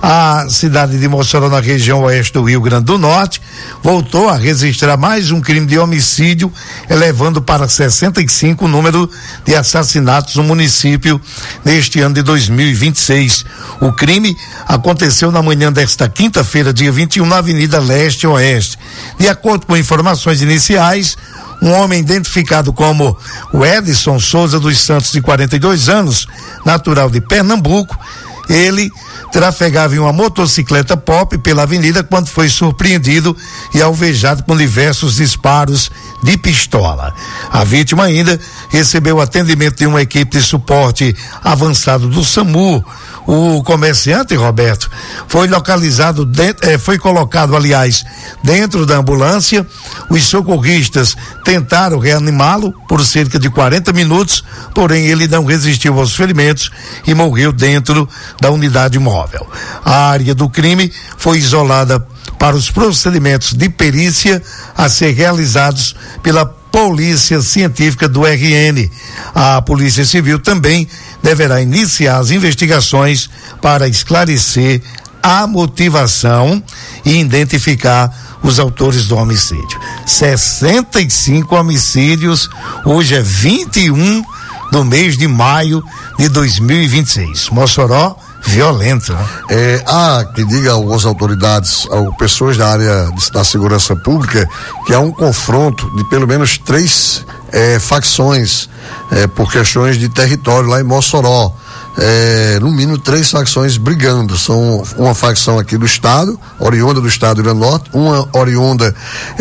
A cidade de Mossoró, na região oeste do Rio Grande do Norte, voltou a registrar mais um crime de homicídio, elevando para sessenta e cinco o número de assassinatos no município neste ano de dois mil e vinte e seis. O crime aconteceu na manhã desta quinta-feira, dia vinte e um, na Avenida Leste Oeste. De acordo com informações iniciais, um homem identificado como o Edson Souza dos Santos, de quarenta e dois anos, natural de Pernambuco, ele trafegava em uma motocicleta pop pela avenida quando foi surpreendido e alvejado com diversos disparos de pistola. A vítima ainda recebeu atendimento de uma equipe de suporte avançado do SAMU. O comerciante, Roberto, foi localizado, dentro, eh, foi colocado, aliás, dentro da ambulância. Os socorristas tentaram reanimá-lo por cerca de quarenta minutos, porém ele não resistiu aos ferimentos e morreu dentro da unidade móvel. imóvel. A área do crime foi isolada para os procedimentos de perícia a ser realizados pela Polícia Científica do R N. A Polícia Civil também deverá iniciar as investigações para esclarecer a motivação e identificar os autores do homicídio. sessenta e cinco homicídios, hoje é vinte e um do mês de maio de dois mil e vinte e seis. Mossoró, violento, né? É, há que diga algumas autoridades, ou pessoas da área de, da segurança pública, que há um confronto de pelo menos três é, facções é, por questões de território lá em Mossoró. É, no mínimo três facções brigando. São uma facção aqui do estado, oriunda do estado do Rio Grande do Norte, uma oriunda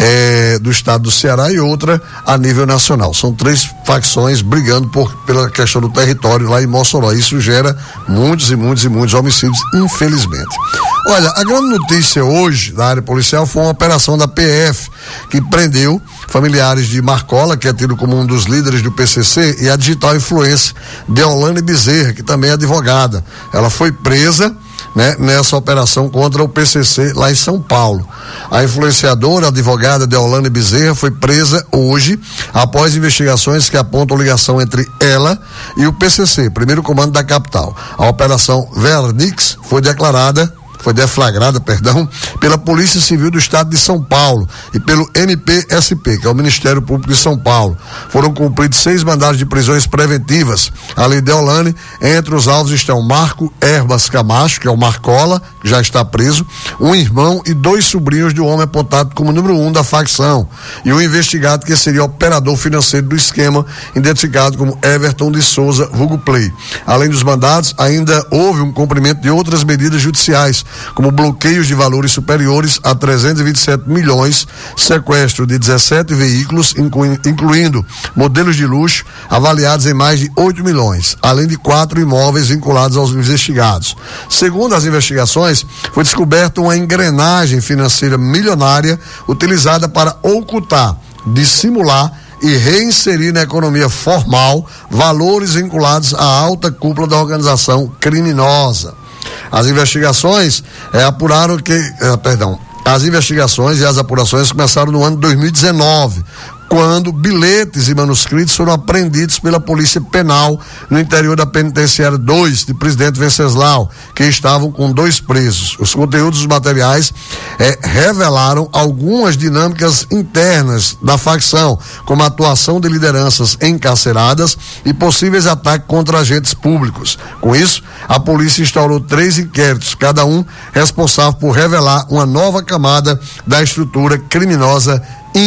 é, do estado do Ceará e outra a nível nacional. São três facções brigando por, pela questão do território lá em Mossoró. Isso gera muitos e muitos e muitos homicídios, infelizmente. Olha, a grande notícia hoje da área policial foi uma operação da P F que prendeu familiares de Marcola, que é tido como um dos líderes do P C C, e a digital influencer Deolane Bezerra, que também é advogada. Ela foi presa, né, nessa operação contra o P C C lá em São Paulo. A influenciadora, a advogada Deolane Bezerra, foi presa hoje após investigações que apontam ligação entre ela e o P C C, primeiro comando da capital. A operação Vernix foi declarada foi deflagrada, perdão, pela Polícia Civil do Estado de São Paulo e pelo M P S P, que é o Ministério Público de São Paulo. Foram cumpridos seis mandados de prisões preventivas. Além de Deolane, entre os alvos estão Marco Herbas Camacho, que é o Marcola, que já está preso, um irmão e dois sobrinhos do homem apontado como número um da facção, e o investigado que seria operador financeiro do esquema, identificado como Everton de Souza, vulgo Play. Além dos mandados, ainda houve um cumprimento de outras medidas judiciais, como bloqueios de valores superiores a trezentos e vinte e sete milhões, sequestro de dezessete veículos, inclui, incluindo modelos de luxo avaliados em mais de oito milhões, além de quatro imóveis vinculados aos investigados. Segundo as investigações, foi descoberta uma engrenagem financeira milionária utilizada para ocultar, dissimular e reinserir na economia formal valores vinculados à alta cúpula da organização criminosa. As investigações é, apuraram que, é, perdão, as investigações e as apurações começaram no ano de dois mil e dezenove, quando bilhetes e manuscritos foram apreendidos pela Polícia Penal no interior da Penitenciária dois de Presidente Venceslau, que estavam com dois presos. Os conteúdos dos materiais eh, revelaram algumas dinâmicas internas da facção, como a atuação de lideranças encarceradas e possíveis ataques contra agentes públicos. Com isso, a polícia instaurou três inquéritos, cada um responsável por revelar uma nova camada da estrutura criminosa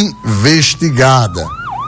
investigada.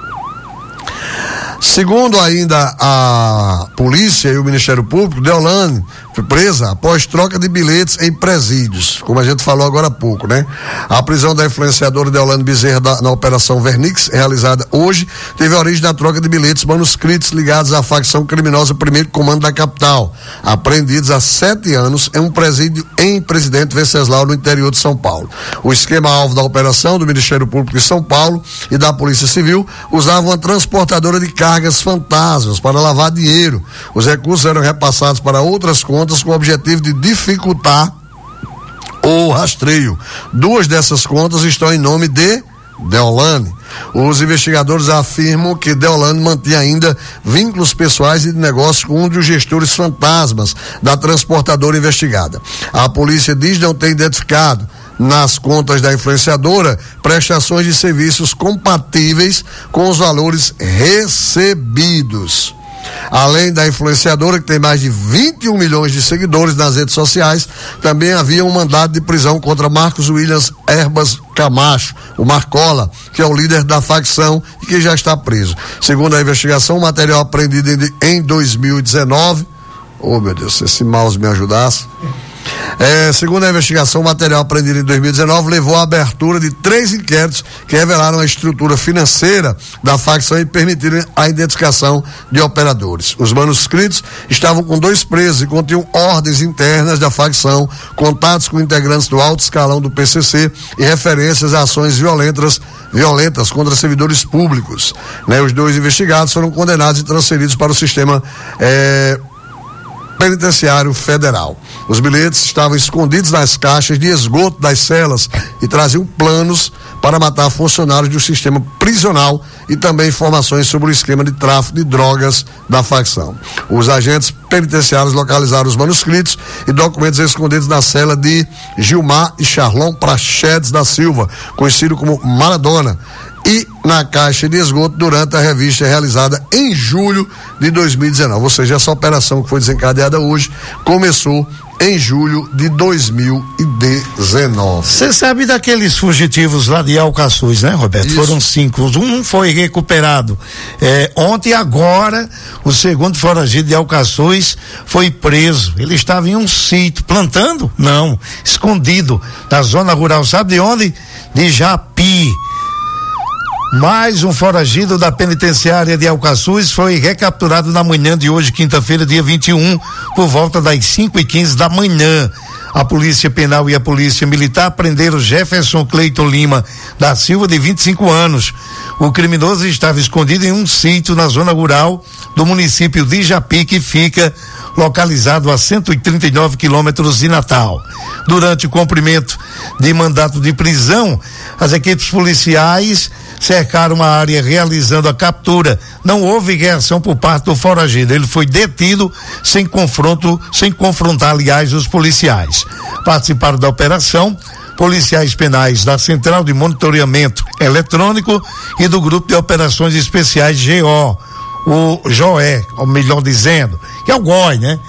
Segundo ainda a polícia e o Ministério Público, Deolane foi presa após troca de bilhetes em presídios, como a gente falou agora há pouco, né? A prisão da influenciadora Deolane Bezerra da, na Operação Vernix, realizada hoje, teve origem na troca de bilhetes manuscritos ligados à facção criminosa Primeiro Comando da capital, apreendidos há sete anos em um presídio em Presidente Venceslau, no interior de São Paulo. O esquema-alvo da operação do Ministério Público de São Paulo e da Polícia Civil usava uma transportadora de cargas fantasmas para lavar dinheiro. Os recursos eram repassados para outras contas com o objetivo de dificultar o rastreio. Duas dessas contas estão em nome de Deolane. Os investigadores afirmam que Deolane mantinha ainda vínculos pessoais e de negócios com um dos gestores fantasmas da transportadora investigada. A polícia diz não ter identificado nas contas da influenciadora prestações de serviços compatíveis com os valores recebidos. Além da influenciadora, que tem mais de vinte e um milhões de seguidores nas redes sociais, também havia um mandado de prisão contra Marcos Williams Herbas Camacho, o Marcola, que é o líder da facção e que já está preso. Segundo a investigação, o material apreendido em dois mil e dezenove, oh meu Deus, se esse mouse me ajudasse. É, segundo a investigação, o material apreendido em dois mil e dezenove levou à abertura de três inquéritos que revelaram a estrutura financeira da facção e permitiram a identificação de operadores. Os manuscritos estavam com dois presos e continham ordens internas da facção, contatos com integrantes do alto escalão do P C C e referências a ações violentas, violentas contra servidores públicos. Né, os dois investigados foram condenados e transferidos para o sistema é, Penitenciário Federal. Os bilhetes estavam escondidos nas caixas de esgoto das celas e traziam planos para matar funcionários do sistema prisional e também informações sobre o esquema de tráfico de drogas da facção. Os agentes penitenciários localizaram os manuscritos e documentos escondidos na cela de Gilmar e Charlon Prachedes da Silva, conhecido como Maradona, e na caixa de esgoto durante a revista realizada em julho de dois mil e dezenove. Ou seja, essa operação que foi desencadeada hoje começou em julho de dois mil e dezenove. Você sabe daqueles fugitivos lá de Alcaçuz, né, Roberto? Isso. Foram cinco. Um foi recuperado é, ontem e agora o segundo foragido de Alcaçuz foi preso. Ele estava em um sítio plantando? Não, escondido na zona rural. Sabe de onde? De Japi. Mais um foragido da penitenciária de Alcaçuz foi recapturado na manhã de hoje, quinta-feira, dia vinte e um, por volta das cinco e quinze da manhã. A Polícia Penal e a Polícia Militar prenderam Jefferson Cleiton Lima da Silva, de vinte e cinco anos. O criminoso estava escondido em um sítio na zona rural do município de Japi, que fica localizado a cento e trinta e nove quilômetros de Natal. Durante o cumprimento de mandato de prisão, as equipes policiais cercaram a área realizando a captura. Não houve reação por parte do foragido. Ele foi detido sem confronto, sem confrontar, aliás, os policiais. Participaram da operação policiais penais da Central de Monitoramento Eletrônico e do Grupo de Operações Especiais G O, o Joé, ou melhor dizendo, que é o G O I, né?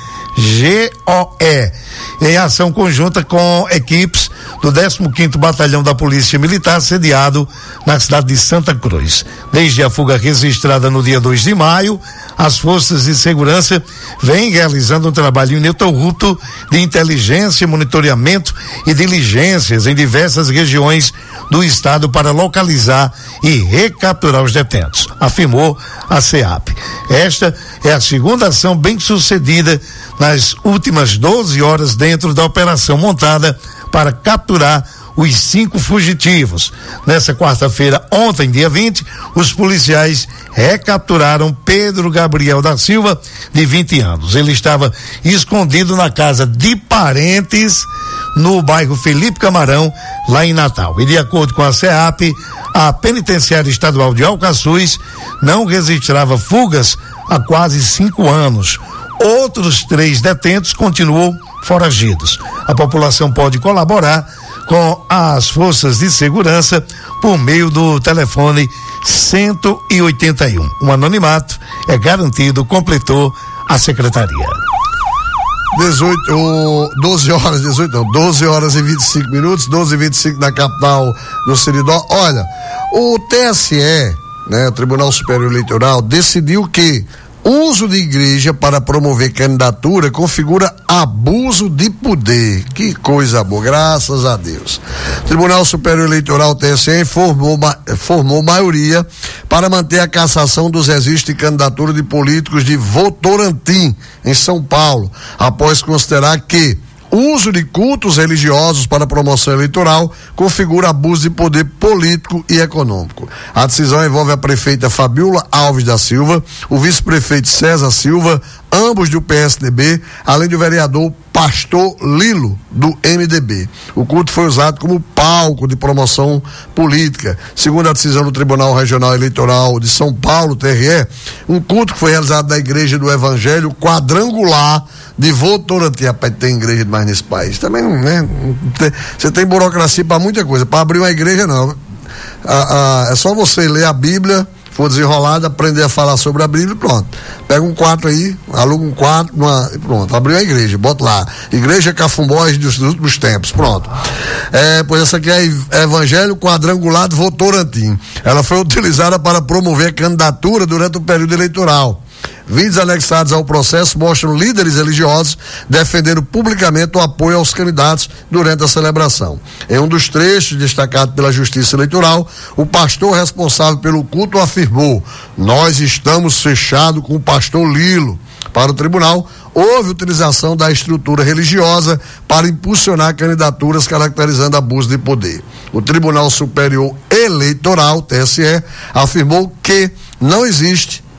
G O E, em ação conjunta com equipes do décimo quinto Batalhão da Polícia Militar, sediado na cidade de Santa Cruz. Desde a fuga registrada no dia dois de maio, as forças de segurança vêm realizando um trabalho ininterrupto de inteligência, monitoramento e diligências em diversas regiões do estado para localizar e recapturar os detentos, afirmou a SEAP. Esta é a segunda ação bem-sucedida nas últimas doze horas dentro da operação montada para capturar os cinco fugitivos. Nessa quarta-feira, ontem, dia vinte, os policiais recapturaram Pedro Gabriel da Silva, de vinte anos. Ele estava escondido na casa de parentes no bairro Felipe Camarão, lá em Natal. E de acordo com a SEAP, a Penitenciária Estadual de Alcaçuz não registrava fugas há quase cinco anos. Outros três detentos continuam foragidos. A população pode colaborar com as forças de segurança por meio do telefone cento e oitenta e um. O anonimato é garantido, completou a secretaria. dezoito, doze horas, dezoito, não, doze horas e vinte e cinco minutos, doze e vinte e cinco na capital do Seridó. Olha, o T S E, né, o Tribunal Superior Eleitoral, decidiu que uso de igreja para promover candidatura configura abuso de poder. Que coisa boa, graças a Deus. Tribunal Superior Eleitoral, T S E, formou, formou maioria para manter a cassação dos registros de candidatura de políticos de Votorantim, em São Paulo, após considerar que uso de cultos religiosos para promoção eleitoral configura abuso de poder político e econômico. A decisão envolve a prefeita Fabiola Alves da Silva, o vice-prefeito César Silva, ambos do P S D B, além do vereador Pastor Lilo, do M D B. O culto foi usado como palco de promoção política. Segundo a decisão do Tribunal Regional Eleitoral de São Paulo, T R E, um culto que foi realizado na Igreja do Evangelho Quadrangular de Votorantim. Rapaz, tem igreja demais nesse país. Também, né? Você tem burocracia para muita coisa. Para abrir uma igreja, não. Ah, ah, é só você ler a Bíblia, for desenrolado, aprender a falar sobre a Bíblia e pronto. Pega um quarto aí, aluga um quarto, uma, e pronto. Abriu a igreja, bota lá. Igreja Cafumbós dos, dos últimos tempos, pronto. É, pois essa aqui é Evangelho Quadrangular de Votorantim. Ela foi utilizada para promover a candidatura durante o período eleitoral. Vídeos anexados ao processo mostram líderes religiosos defendendo publicamente o apoio aos candidatos durante a celebração. Em um dos trechos destacado pela Justiça Eleitoral, o pastor responsável pelo culto afirmou: "Nós estamos fechados com o pastor Lilo." Para o tribunal, houve utilização da estrutura religiosa para impulsionar candidaturas caracterizando abuso de poder. O Tribunal Superior Eleitoral, T S E, afirmou que não existe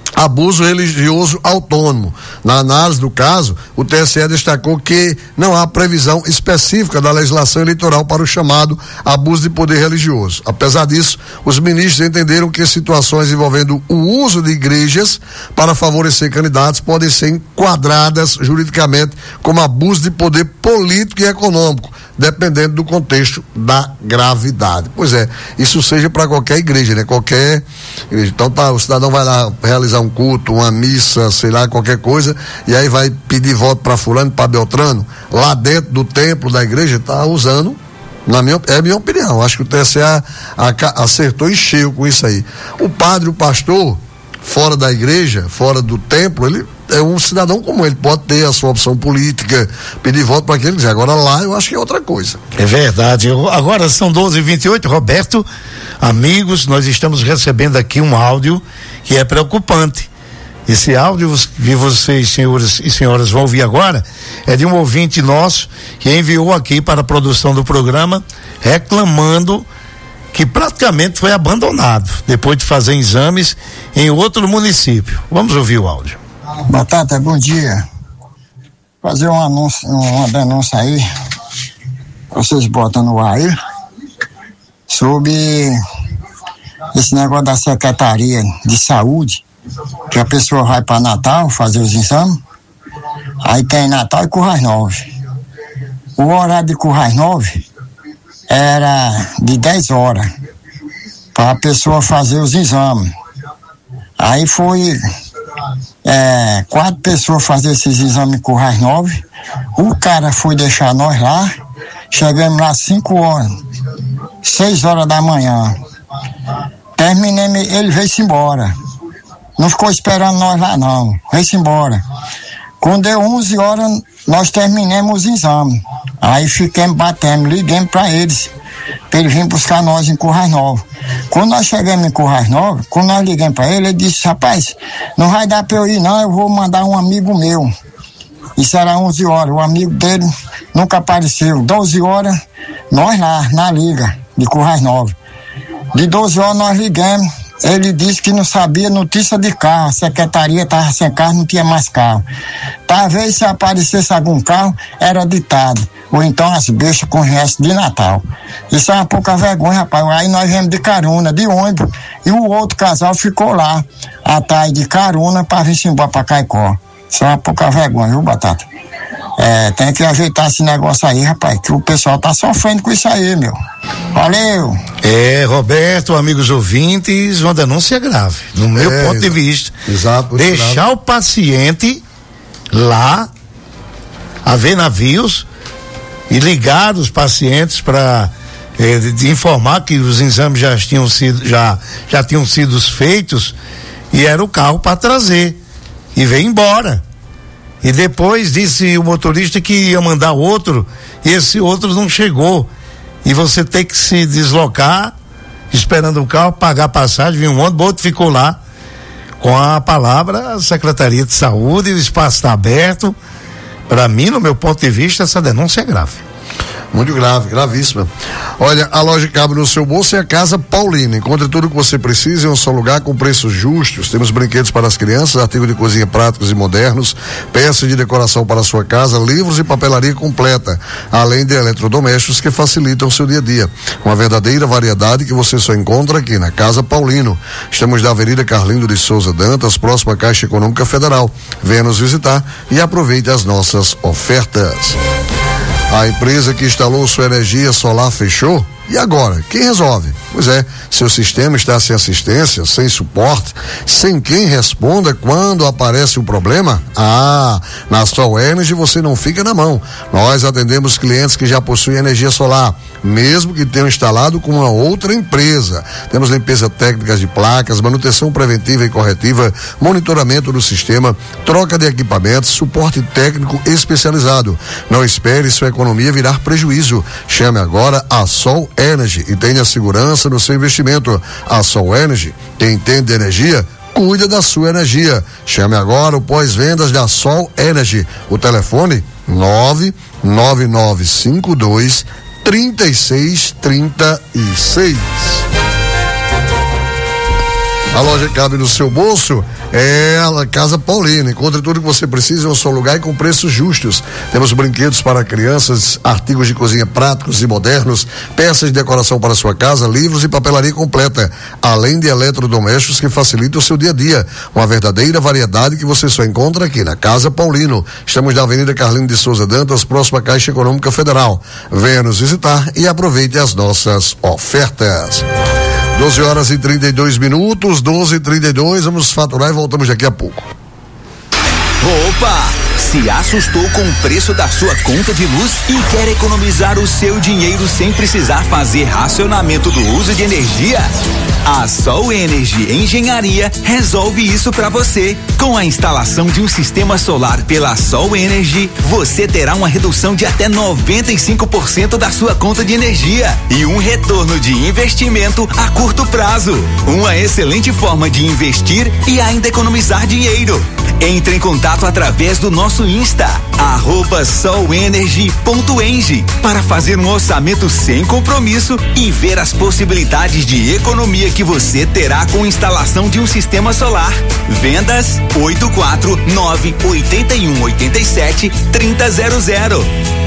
abuso religioso autônomo. Na análise do caso, o T S E destacou que não há previsão específica da legislação eleitoral para o chamado abuso de poder religioso. Apesar disso, os ministros entenderam que situações envolvendo o uso de igrejas para favorecer candidatos podem ser enquadradas juridicamente como abuso de poder político e econômico, dependendo do contexto da gravidade. Pois é, isso seja para qualquer igreja, né? Qualquer igreja. Então tá, o cidadão vai lá realizar um culto, uma missa, sei lá, qualquer coisa, e aí vai pedir voto para fulano, para Beltrano, lá dentro do templo da igreja, tá usando, na minha, é a minha opinião, acho que o T S E a, a, acertou e cheio com isso aí. O padre, o pastor, fora da igreja, fora do templo, ele é um cidadão comum, ele pode ter a sua opção política, pedir voto para quem ele quiser. Agora lá eu acho que é outra coisa. É verdade. Eu, agora são doze e vinte e oito, Roberto, amigos, nós estamos recebendo aqui um áudio que é preocupante. Esse áudio que vocês, senhores e senhoras, vão ouvir agora é de um ouvinte nosso que enviou aqui para a produção do programa reclamando que praticamente foi abandonado depois de fazer exames em outro município. Vamos ouvir o áudio. Batata, bom dia. Fazer um anúncio, uma denúncia aí, vocês botam no ar aí, sobre esse negócio da Secretaria de Saúde, que a pessoa vai para Natal fazer os exames, aí tem Natal e Currais Novos. O horário de Currais Novos era de dez horas para a pessoa fazer os exames. Aí foi é, quatro pessoas fazer esses exames em Currais Novos. O cara foi deixar nós lá, chegamos lá cinco horas, seis horas da manhã. Terminemos, ele veio-se embora. Não ficou esperando nós lá não, veio-se embora. Quando deu onze horas, nós terminamos os exames. Aí ficamos batendo, ligamos para eles, para eles virem buscar nós em Currais Novos. Quando nós chegamos em Currais Novos, quando nós ligamos para ele, ele disse: rapaz, não vai dar para eu ir não, eu vou mandar um amigo meu. Isso era onze horas, o amigo dele nunca apareceu. doze horas, nós lá, na liga de Currais Novos. De doze horas nós ligamos, ele disse que não sabia notícia de carro, a secretaria estava sem carro, não tinha mais carro. Talvez se aparecesse algum carro, era ditado, ou então as bestas com resto de Natal. Isso é uma pouca vergonha, rapaz. Aí nós viemos de carona, de ônibus, e o outro casal ficou lá, atrás de carona, para vir-se embora para Caicó. Isso é uma pouca vergonha, viu, Batata? É, tem que ajeitar esse negócio aí, rapaz, que o pessoal tá sofrendo com isso aí, meu. Valeu! É, Roberto, amigos ouvintes, uma denúncia grave, no meu é, ponto de vista. Exato. Deixar grave. o paciente lá, haver navios, e ligar os pacientes para eh, de informar que os exames já tinham sido, já, já tinham sido feitos, e era o carro para trazer, e veio embora. E depois disse o motorista que ia mandar outro, e esse outro não chegou. E você tem que se deslocar, esperando o carro, pagar passagem, vinha um ônibus, o outro ficou lá, com a palavra Secretaria de Saúde, o espaço está aberto. Para mim, no meu ponto de vista, essa denúncia é grave. Muito grave, gravíssima. Olha, a loja cabe no seu bolso é a Casa Paulino. Encontre tudo o que você precisa em um só lugar com preços justos. Temos brinquedos para as crianças, artigos de cozinha práticos e modernos, peças de decoração para a sua casa, livros e papelaria completa, além de eletrodomésticos que facilitam o seu dia a dia. Uma verdadeira variedade que você só encontra aqui na Casa Paulino. Estamos na Avenida Carlindo de Souza Dantas, próxima à Caixa Econômica Federal. Venha nos visitar e aproveite as nossas ofertas. A empresa que instalou sua energia solar fechou? E agora? Quem resolve? Pois é, seu sistema está sem assistência, sem suporte, sem quem responda quando aparece um problema? Ah, na Sol Energy você não fica na mão. Nós atendemos clientes que já possuem energia solar, mesmo que tenham instalado com uma outra empresa. Temos limpeza técnica de placas, manutenção preventiva e corretiva, monitoramento do sistema, troca de equipamentos, suporte técnico especializado. Não espere sua economia virar prejuízo. Chame agora a Sol Energy e tenha segurança no seu investimento. A Sol Energy, quem entende de energia, cuida da sua energia. Chame agora o pós-vendas da Sol Energy. O telefone nove nove nove cinco dois trinta e seis trinta e seis. A loja que cabe no seu bolso é a Casa Paulino. Encontre tudo que você precisa em um só lugar e com preços justos. Temos brinquedos para crianças, artigos de cozinha práticos e modernos, peças de decoração para sua casa, livros e papelaria completa, além de eletrodomésticos que facilitam o seu dia a dia. Uma verdadeira variedade que você só encontra aqui na Casa Paulino. Estamos na Avenida Carlino de Souza Dantas, próxima à Caixa Econômica Federal. Venha nos visitar e aproveite as nossas ofertas. doze horas e trinta e dois minutos, doze e trinta e dois, vamos faturar e voltamos daqui a pouco. Opa! Se assustou com o preço da sua conta de luz e quer economizar o seu dinheiro sem precisar fazer racionamento do uso de energia? A Sol Energy Engenharia resolve isso para você. Com a instalação de um sistema solar pela Sol Energy, você terá uma redução de até noventa e cinco por cento da sua conta de energia e um retorno de investimento a curto prazo. Uma excelente forma de investir e ainda economizar dinheiro. Entre em contato através do nosso Insta, arroba solenergy ponto eng, para fazer um orçamento sem compromisso e ver as possibilidades de economia que você terá com instalação de um sistema solar. Vendas oito quatro nove oito um oito sete três zero zero.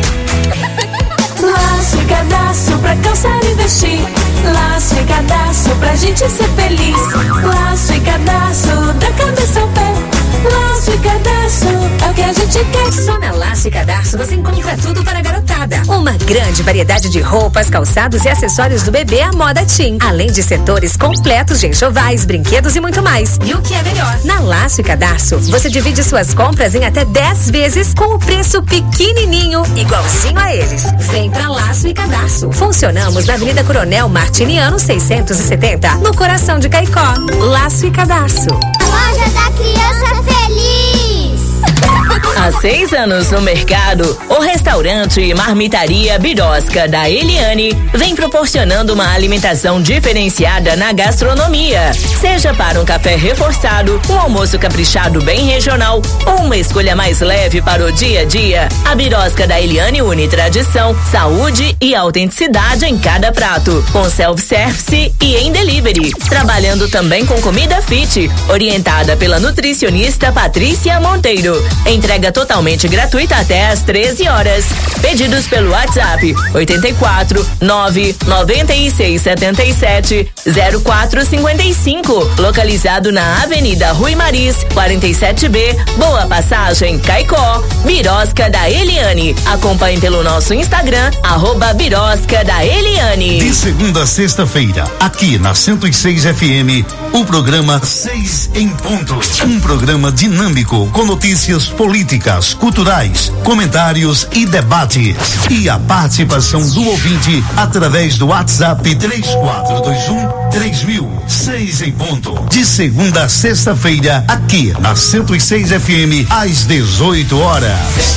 Laço e cadastro pra calçar e vestir. Laço e cadastro pra gente ser feliz. Laço e cadastro da cabeça ao pé. Laço e cadastro é o que a gente quer. Só na Laço e Cadastro você encontra tudo para a garotada. Uma grande variedade de roupas, calçados e acessórios do bebê à moda teen. Além de setores completos de enxovais, brinquedos e muito mais. E o que é melhor? Na Laço e Cadastro você divide suas compras em até dez vezes com o preço pequenininho, igualzinho a eles. Vem pra Laço e Cadastro. Funcionamos na Avenida Coronel Martiniano seiscentos e setenta, no coração de Caicó. Laço e Cadastro. A loja da criança feliz. Há seis anos no mercado, o restaurante e marmitaria Birosca da Eliane vem proporcionando uma alimentação diferenciada na gastronomia. Seja para um café reforçado, um almoço caprichado bem regional ou uma escolha mais leve para o dia a dia, a Birosca da Eliane une tradição, saúde e autenticidade em cada prato, com self-service e em delivery. Trabalhando também com comida fit, orientada pela nutricionista Patrícia Monteiro. Entrega totalmente gratuita até às treze horas. Pedidos pelo WhatsApp oito quatro nove nove seis sete sete zero quatro cinco cinco, localizado na Avenida Rui Maris, quarenta e sete B, Boa Passagem, Caicó. Birosca da Eliane. Acompanhe pelo nosso Instagram, arroba Birosca da Eliane. De segunda a sexta-feira, aqui na cento e seis F M, o programa Seis em Ponto. Um programa dinâmico com notícias políticas, culturais, comentários e debates. E a participação do ouvinte através do WhatsApp três quatro dois um três mil. Seis em Ponto. De segunda a sexta-feira, aqui na cento e seis F M, às dezoito horas.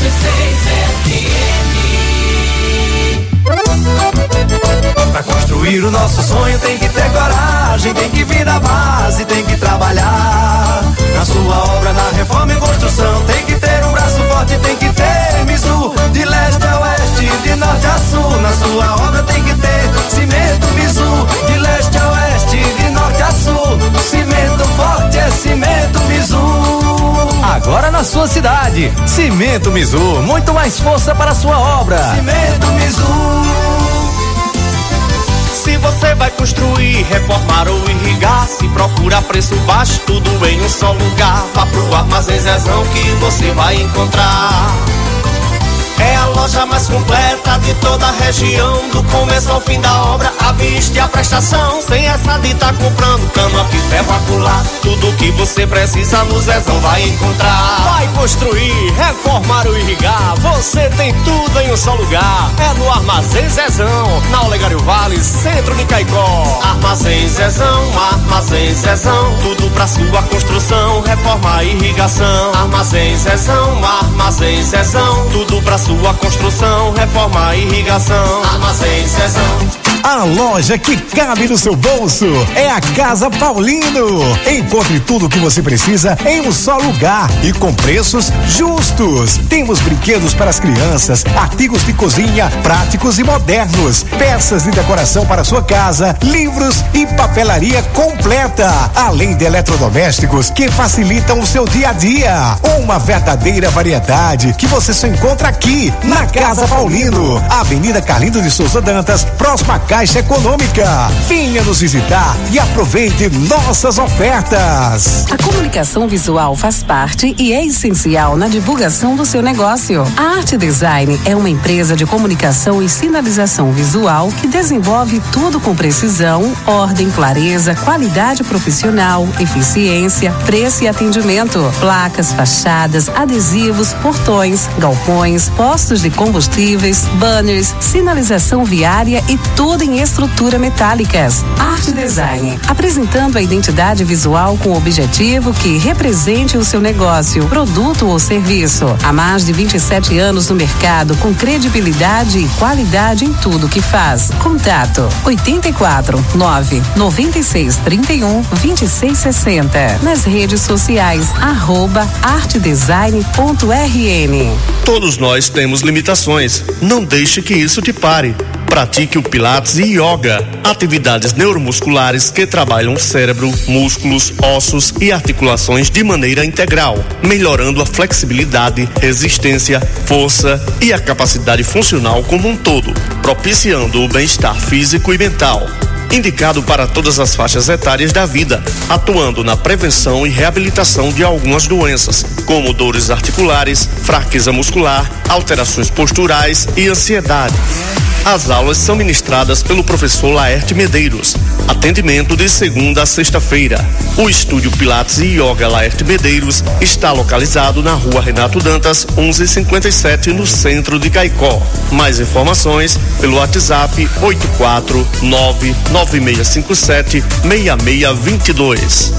Pra construir o nosso sonho tem que ter coragem, tem que vir da base, tem que trabalhar. Na sua obra, na reforma e construção, tem que ter um braço forte, tem que ter Mizu. De leste a oeste, de norte a sul, na sua obra tem que ter cimento Mizu. De leste a oeste, de norte a sul, cimento forte é cimento Mizu. Agora na sua cidade, Cimento Mizu, muito mais força para a sua obra. Cimento Mizu. Se você vai construir, reformar ou irrigar, se procura preço baixo, tudo em um só lugar. Vá pro Armazém Zezão que você vai encontrar. É a loja mais completa de toda a região, do começo ao fim da obra, a vista e a prestação. Sem essa de tá comprando cama, que ferro acular, tudo que você precisa no Zezão vai encontrar. Vai construir, reformar ou irrigar, você tem tudo em um só lugar. É no Armazém Zezão, na Olegário Vale, centro de Caicó. Armazém Zezão, Armazém Zezão, tudo pra sua construção, reforma e irrigação. Armazém Zezão, Armazém Zezão, tudo pra sua construção, reforma e irrigação. Armazém Zezão. A loja que cabe no seu bolso é a Casa Paulino. Encontre tudo o que você precisa em um só lugar e com preços justos. Temos brinquedos para as crianças, artigos de cozinha práticos e modernos, peças de decoração para sua casa, livros e papelaria completa, além de eletrodomésticos que facilitam o seu dia a dia. Uma verdadeira variedade que você só encontra aqui na Casa Paulino, Avenida Carlindo de Souza Dantas, próxima à Caixa Econômica. Venha nos visitar e aproveite nossas ofertas. A comunicação visual faz parte e é essencial na divulgação do seu negócio. A Arte Design é uma empresa de comunicação e sinalização visual que desenvolve tudo com precisão, ordem, clareza, qualidade profissional, eficiência, preço e atendimento. Placas, fachadas, adesivos, portões, galpões, postos de combustíveis, banners, sinalização viária e tudo em estrutura metálicas. Arte Design, apresentando a identidade visual com o objetivo que represente o seu negócio, produto ou serviço. Há mais de vinte e sete anos no mercado, com credibilidade e qualidade em tudo que faz. Contato oitenta e quatro, nove, noventa e seis, trinta e um, vinte e seis, sessenta. Nas redes sociais, arroba artedesign ponto r n. Todos nós temos limitações. Não deixe que isso te pare. Pratique o Pilates e Yoga, atividades neuromusculares que trabalham o cérebro, músculos, ossos e articulações de maneira integral, melhorando a flexibilidade, resistência, força e a capacidade funcional como um todo, propiciando o bem-estar físico e mental. Indicado para todas as faixas etárias da vida, atuando na prevenção e reabilitação de algumas doenças, como dores articulares, fraqueza muscular, alterações posturais e ansiedade. As aulas são ministradas pelo professor Laerte Medeiros. Atendimento de segunda a sexta-feira. O estúdio Pilates e Yoga Laerte Medeiros está localizado na rua Renato Dantas, onze cinquenta e sete, no centro de Caicó. Mais informações pelo WhatsApp oito quatro nove nove seis cinco sete seis seis dois dois.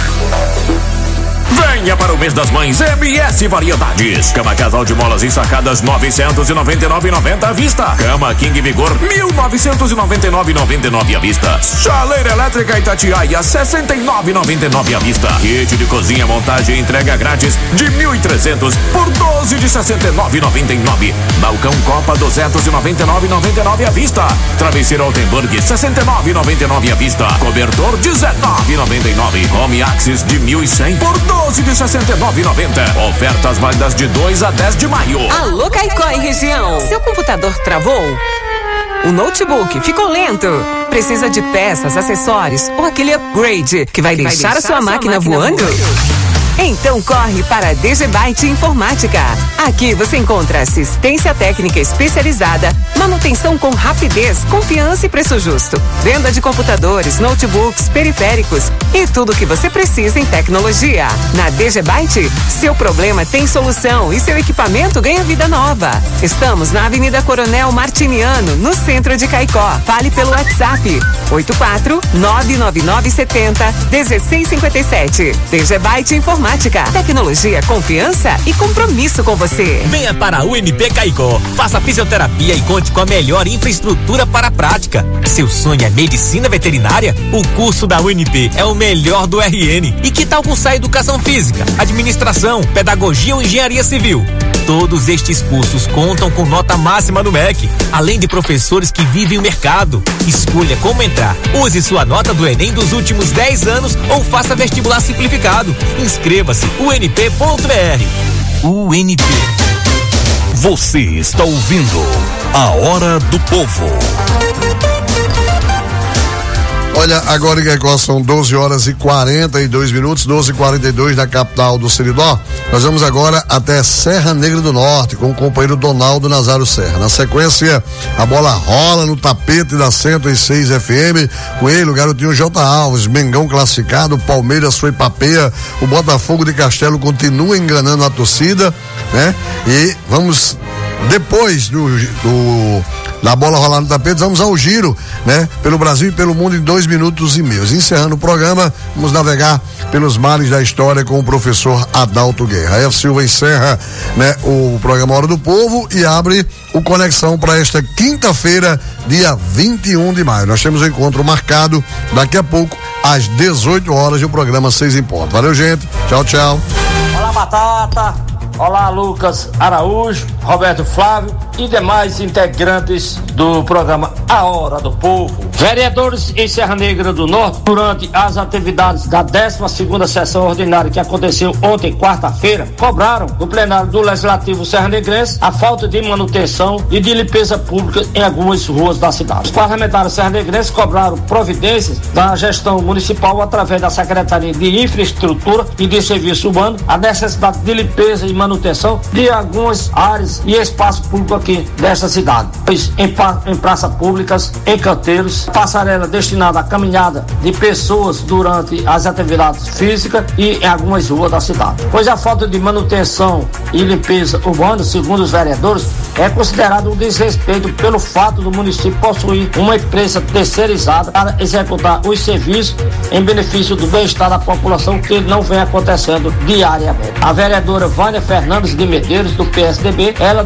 Venha para o mês das mães M S Variedades. Cama casal de molas ensacadas novecentos e noventa e nove reais e noventa centavos à vista. Cama King Vigor mil novecentos e noventa e nove reais e noventa e nove centavos à vista. Chaleira elétrica Itatiaia sessenta e nove reais e noventa e nove centavos à vista. Kit de cozinha montagem e entrega grátis de mil e trezentos por doze de sessenta e nove reais e noventa e nove centavos. Balcão Copa duzentos e noventa e nove reais e noventa e nove centavos à vista. Travesseiro Altenburg sessenta e nove reais e noventa e nove centavos à vista. Cobertor dezenove reais e noventa e nove centavos. Home Axis de mil e cem por doze de sessenta e nove reais e noventa centavos. Ofertas válidas de dois a dez de maio. Alô, Caicó e região. Seu computador travou? O notebook ficou lento? Precisa de peças, acessórios ou aquele upgrade que vai, que deixar, vai deixar a sua, a sua máquina, máquina voando? voando? Então corre para a DGByte Informática. Aqui você encontra assistência técnica especializada, manutenção com rapidez, confiança e preço justo, venda de computadores, notebooks, periféricos e tudo o que você precisa em tecnologia. Na DGByte, seu problema tem solução e seu equipamento ganha vida nova. Estamos na Avenida Coronel Martiniano, no centro de Caicó. Fale pelo WhatsApp oito quatro nove nove nove sete zero um seis cinco sete. DGByte Informática. Tecnologia, confiança e compromisso com você. Venha para a U N P Caicó. Faça fisioterapia e conte com a melhor infraestrutura para a prática. Seu sonho é medicina veterinária? O curso da U N P é o melhor do R N. E que tal cursar educação física, administração, pedagogia ou engenharia civil? Todos estes cursos contam com nota máxima no M E C, além de professores que vivem o mercado. Escolha como entrar. Use sua nota do Enem dos últimos dez anos ou faça vestibular simplificado. Inscreva-se u n p ponto b r. U N P. Você está ouvindo A Hora do Povo. Olha, agora em Caicó são doze horas e quarenta e dois minutos, doze e quarenta e dois na capital do Seridó. Nós vamos agora até Serra Negra do Norte com o companheiro Donaldo Nazário Serra. Na sequência, a bola rola no tapete da cento e seis F M. Com ele, o garotinho J. Alves, Mengão classificado, Palmeiras foi papeia, o Botafogo de Castelo continua enganando a torcida, né? E vamos, depois do, do da bola rolar no tapete, vamos ao giro, né? Pelo Brasil e pelo mundo em dois minutos e meio. Encerrando o programa, vamos navegar pelos mares da história com o professor Adalto Guerra. A F Silva encerra, né, o programa Hora do Povo e abre o Conexão para esta quinta-feira, dia vinte e um de maio. Nós temos um encontro marcado daqui a pouco, às dezoito horas, e o programa Seis em Ponto. Valeu, gente. Tchau, tchau. Olá, Batata. Olá, Lucas Araújo, Roberto Flávio e demais integrantes do programa A Hora do Povo. Vereadores em Serra Negra do Norte, durante as atividades da décima segunda sessão ordinária que aconteceu ontem, quarta-feira, cobraram do plenário do Legislativo Serranegrense a falta de manutenção e de limpeza pública em algumas ruas da cidade. Os parlamentares serranegrenses cobraram providências da gestão municipal através da Secretaria de Infraestrutura e de Serviço Urbano, a necessidade de limpeza e manutenção manutenção de algumas áreas e espaços públicos aqui desta cidade, pois em, pra, em praças públicas, em canteiros, passarela destinada à caminhada de pessoas durante as atividades físicas e em algumas ruas da cidade. Pois a falta de manutenção e limpeza urbana, segundo os vereadores, é considerado um desrespeito pelo fato do município possuir uma empresa terceirizada para executar os serviços em benefício do bem-estar da população, que não vem acontecendo diariamente. A vereadora Vânia Fernandes de Medeiros, do P S D B, ela